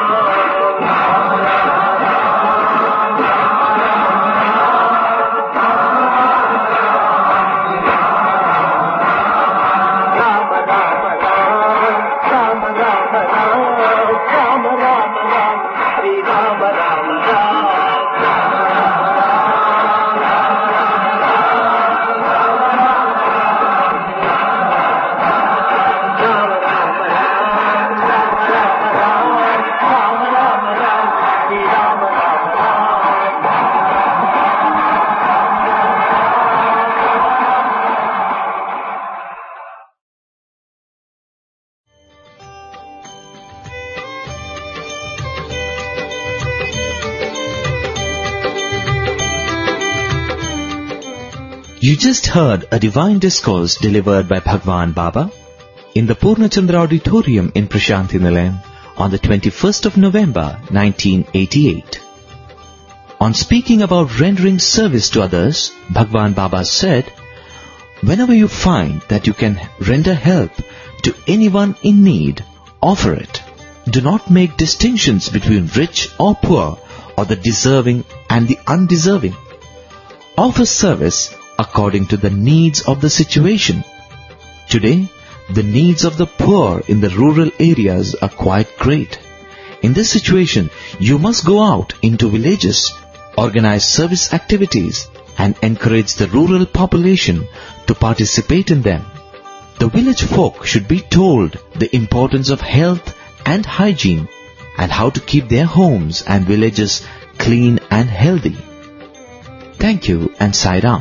You just heard a divine discourse delivered by Bhagwan Baba in the Purnachandra Auditorium in Prashanthi Nilayam on the 21st of November 1988. On speaking about rendering service to others, Bhagwan Baba said, "Whenever you find that you can render help to anyone in need, offer it. Do not make distinctions between rich or poor or the deserving and the undeserving. Offer service according to the needs of the situation. Today, the needs of the poor in the rural areas are quite great. In this situation, you must go out into villages, organize service activities, and encourage the rural population to participate in them. The village folk should be told the importance of health and hygiene and how to keep their homes and villages clean and healthy." Thank you and Sai Ram.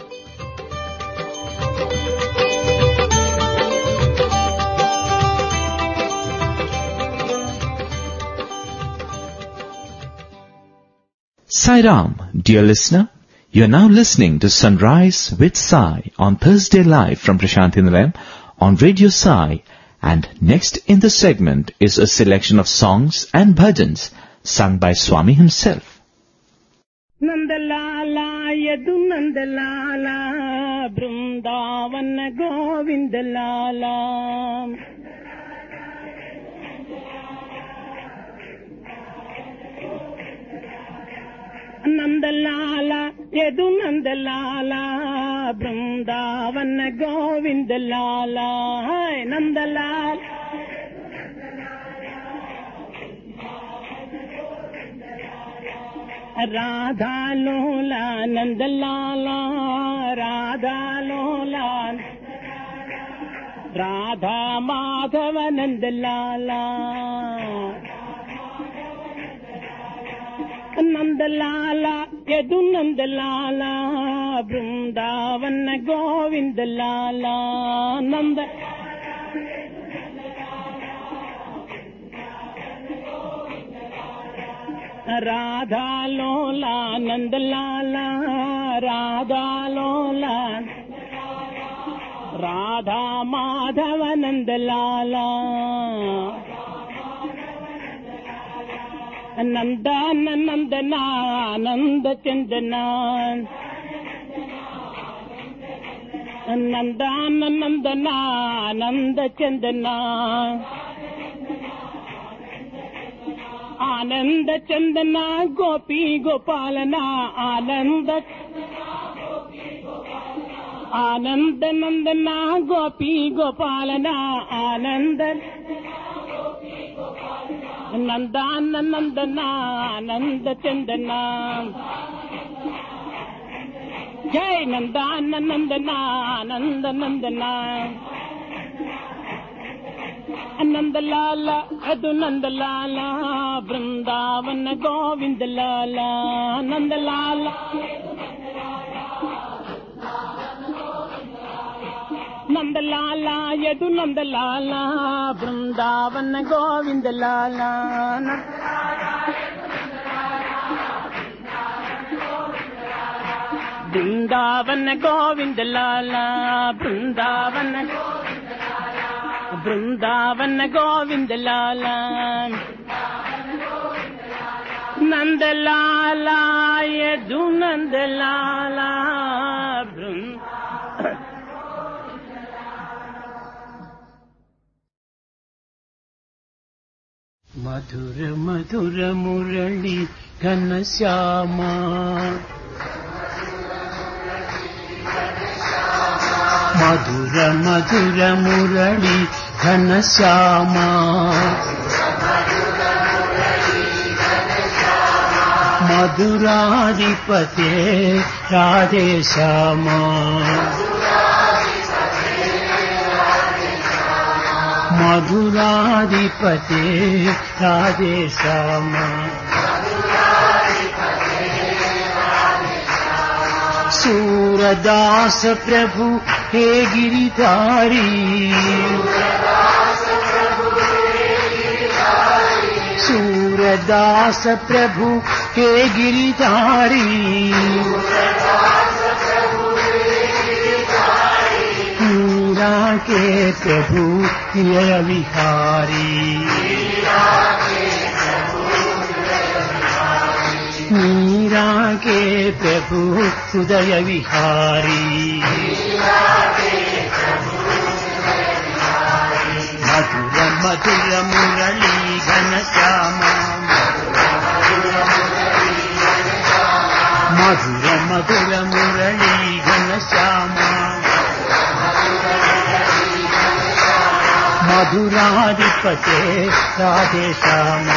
Sai Ram, dear listener, you are now listening to Sunrise with Sai on Thursday live from Prashanthi Nilayam on Radio Sai, and next in the segment is a selection of songs and bhajans sung by Swami himself. Nandalala yadu Nandalala Brindavana Govindalala Nandalala yadu Nandalala Brindavana Govindalala Hai Nandalala Radha Lola Nandalala Radha Lola Radha Madhava Nandalala Nandalala Yadu Nandalala Brindavana Govindalala Nanda Radha Lola Nandalala Radha Lola Radha Madhava Nandalala Nandana Nandana Nanda Chandana Nandana Nandana Nanda Chandana Ananda Chandana Gopi Gopalana Ananda Ananda Nandana Gopi Gopalana Ananda Nandana Nandana Nanda Chandana Jai Nandana Nandana Nanda Nandana Nandalala Adu Nandalala Brindavana Govindalala Nandalala Nandalala Yadu Nandalala Brindavana Govindalala Brindavana Govindalala Brindavana Brindavana Govinda Lala Nandalal Yadu Nandalal మధుర మధుర మురళి ఘనశ్యామ మధుర మధుర మురళి ఘనశ్యామ మధురాధిపతే రాధేశ్యామ మధురాధిపతే రాధేశ్యామ सूरदास प्रभु हे गिरिधारी सूरदास प्रभु हे गिरिधारी मीरा के प्रभु हृदय विहारी मीरा के प्रभु हृदय विहारी मधुर मधुर मुरली घनश्याम मधुर मधुर मुरली घनश्याम मधुराधिपते राधेश्याम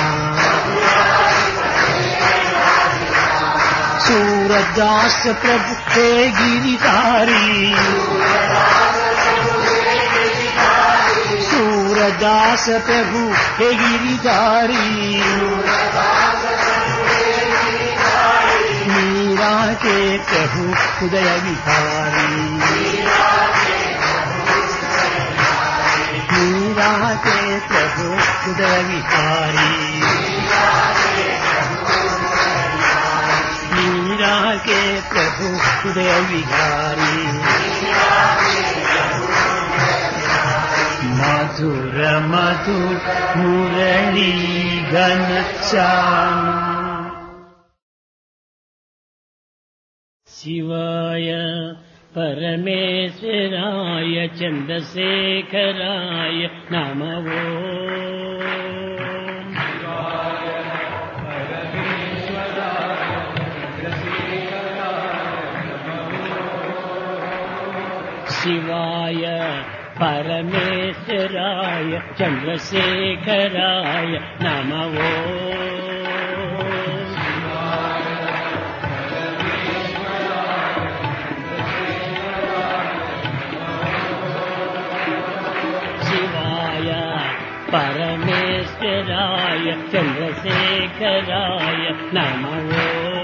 सूरदास प्रभु हे गिरिधारी सूरदास प्रभु हे गिरिधारी मीरा के प्रभु हृदय विहारी मीरा के प्रभु हृदय विहारी मीरा के प्रभु हृदय विहारी मधुर मधुर मुरली घनश्याम शिवाय परमेश्वराय चन्द्रशेखराय नमो शिवाय परमेश्वराय चन्द्रशेखराय नमो शिवाय परमेश्वराय चन्द्रशेखराय नमो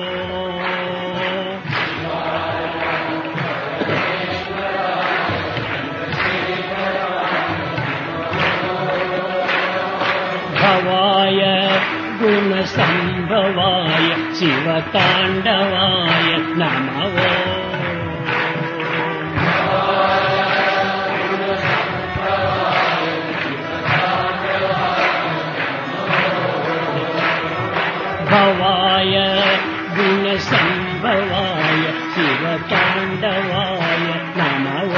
भवाय गुणसंभवाय शिवताण्डवाय नमो भवाय गुणसंभवाय शिवताण्डवाय नमो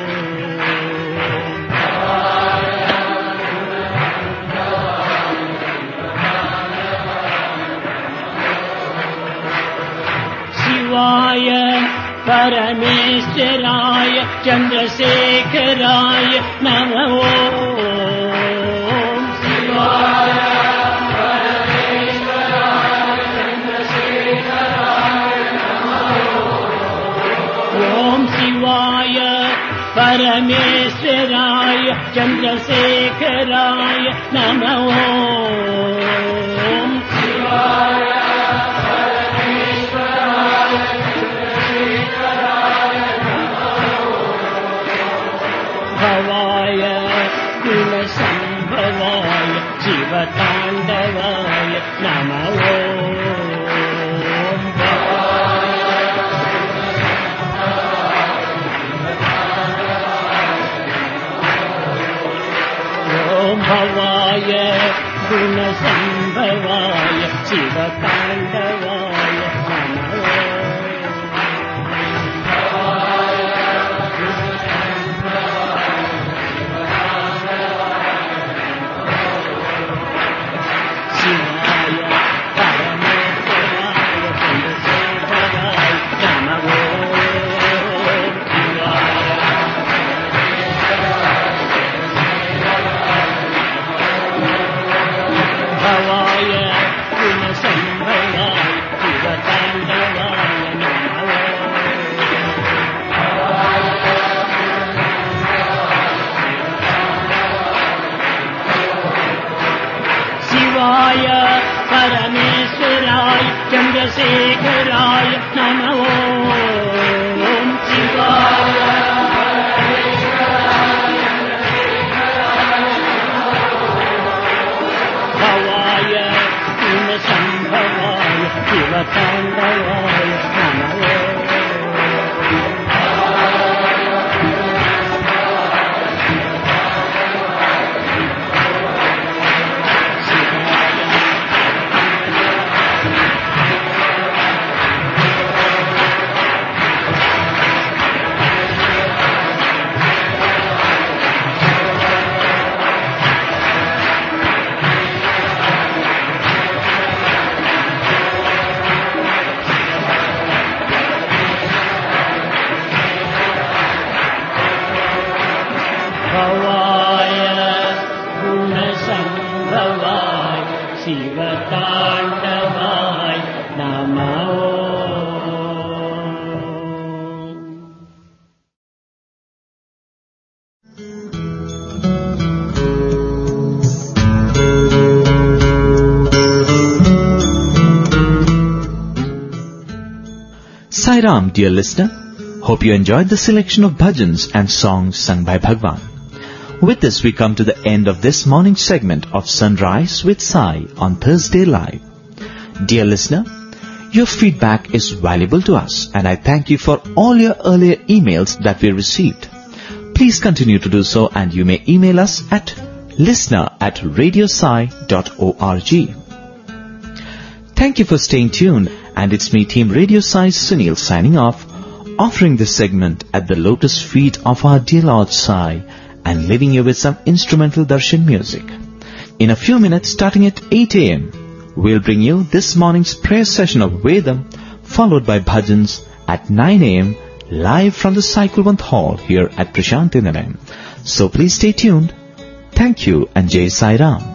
शिवाय परमेश्वराय चन्द्रशेखराय नमो शिवाय परमेश्वराय चन्द्रशेखराय नमो ॐ शिवाय परमेश्वराय चन्द्रशेखराय नमो शिवाय भवाय गुणसंभवाय शिवताण्डवाय नमो भवाय गुणसम्भवाय शिवताण्डवाय नमः शिवाय परमेश्वराय चन्द्रशेखराय नमः भवाय गुणसम्भवाय शिवताण्डवाय नमः शिवाय परमेश्वराय चन्द्रशेखराय नमः ॐ शिवाय भवाय गुणसम्भवाय शिवताण्डवाय नमः भवाय गुणसम्भवाय शिवताण्डवाय नमः Sai Ram, dear listener. Hope you enjoyed the selection of bhajans and songs sung by Bhagwan. With this, we come to the end of this morning segment of Sunrise with Sai on Thursday Live. Dear listener, your feedback is valuable to us, and I thank you for all your earlier emails that we received. Please continue to do so, and you may email us at listener@radiosai.org. Thank you for staying tuned, and it's me, Team Radio Sai Sunil, signing off, offering this segment at the lotus feet of our dear Lord Sai, and leaving you with some instrumental darshan music. In a few minutes, starting at 8 a.m., we'll bring you this morning's prayer session of Vedam, followed by bhajans at 9 a.m., live from the Sai Kulwant Hall here at Prashanti Nilayam. So please stay tuned. Thank you and Jai Sai Ram.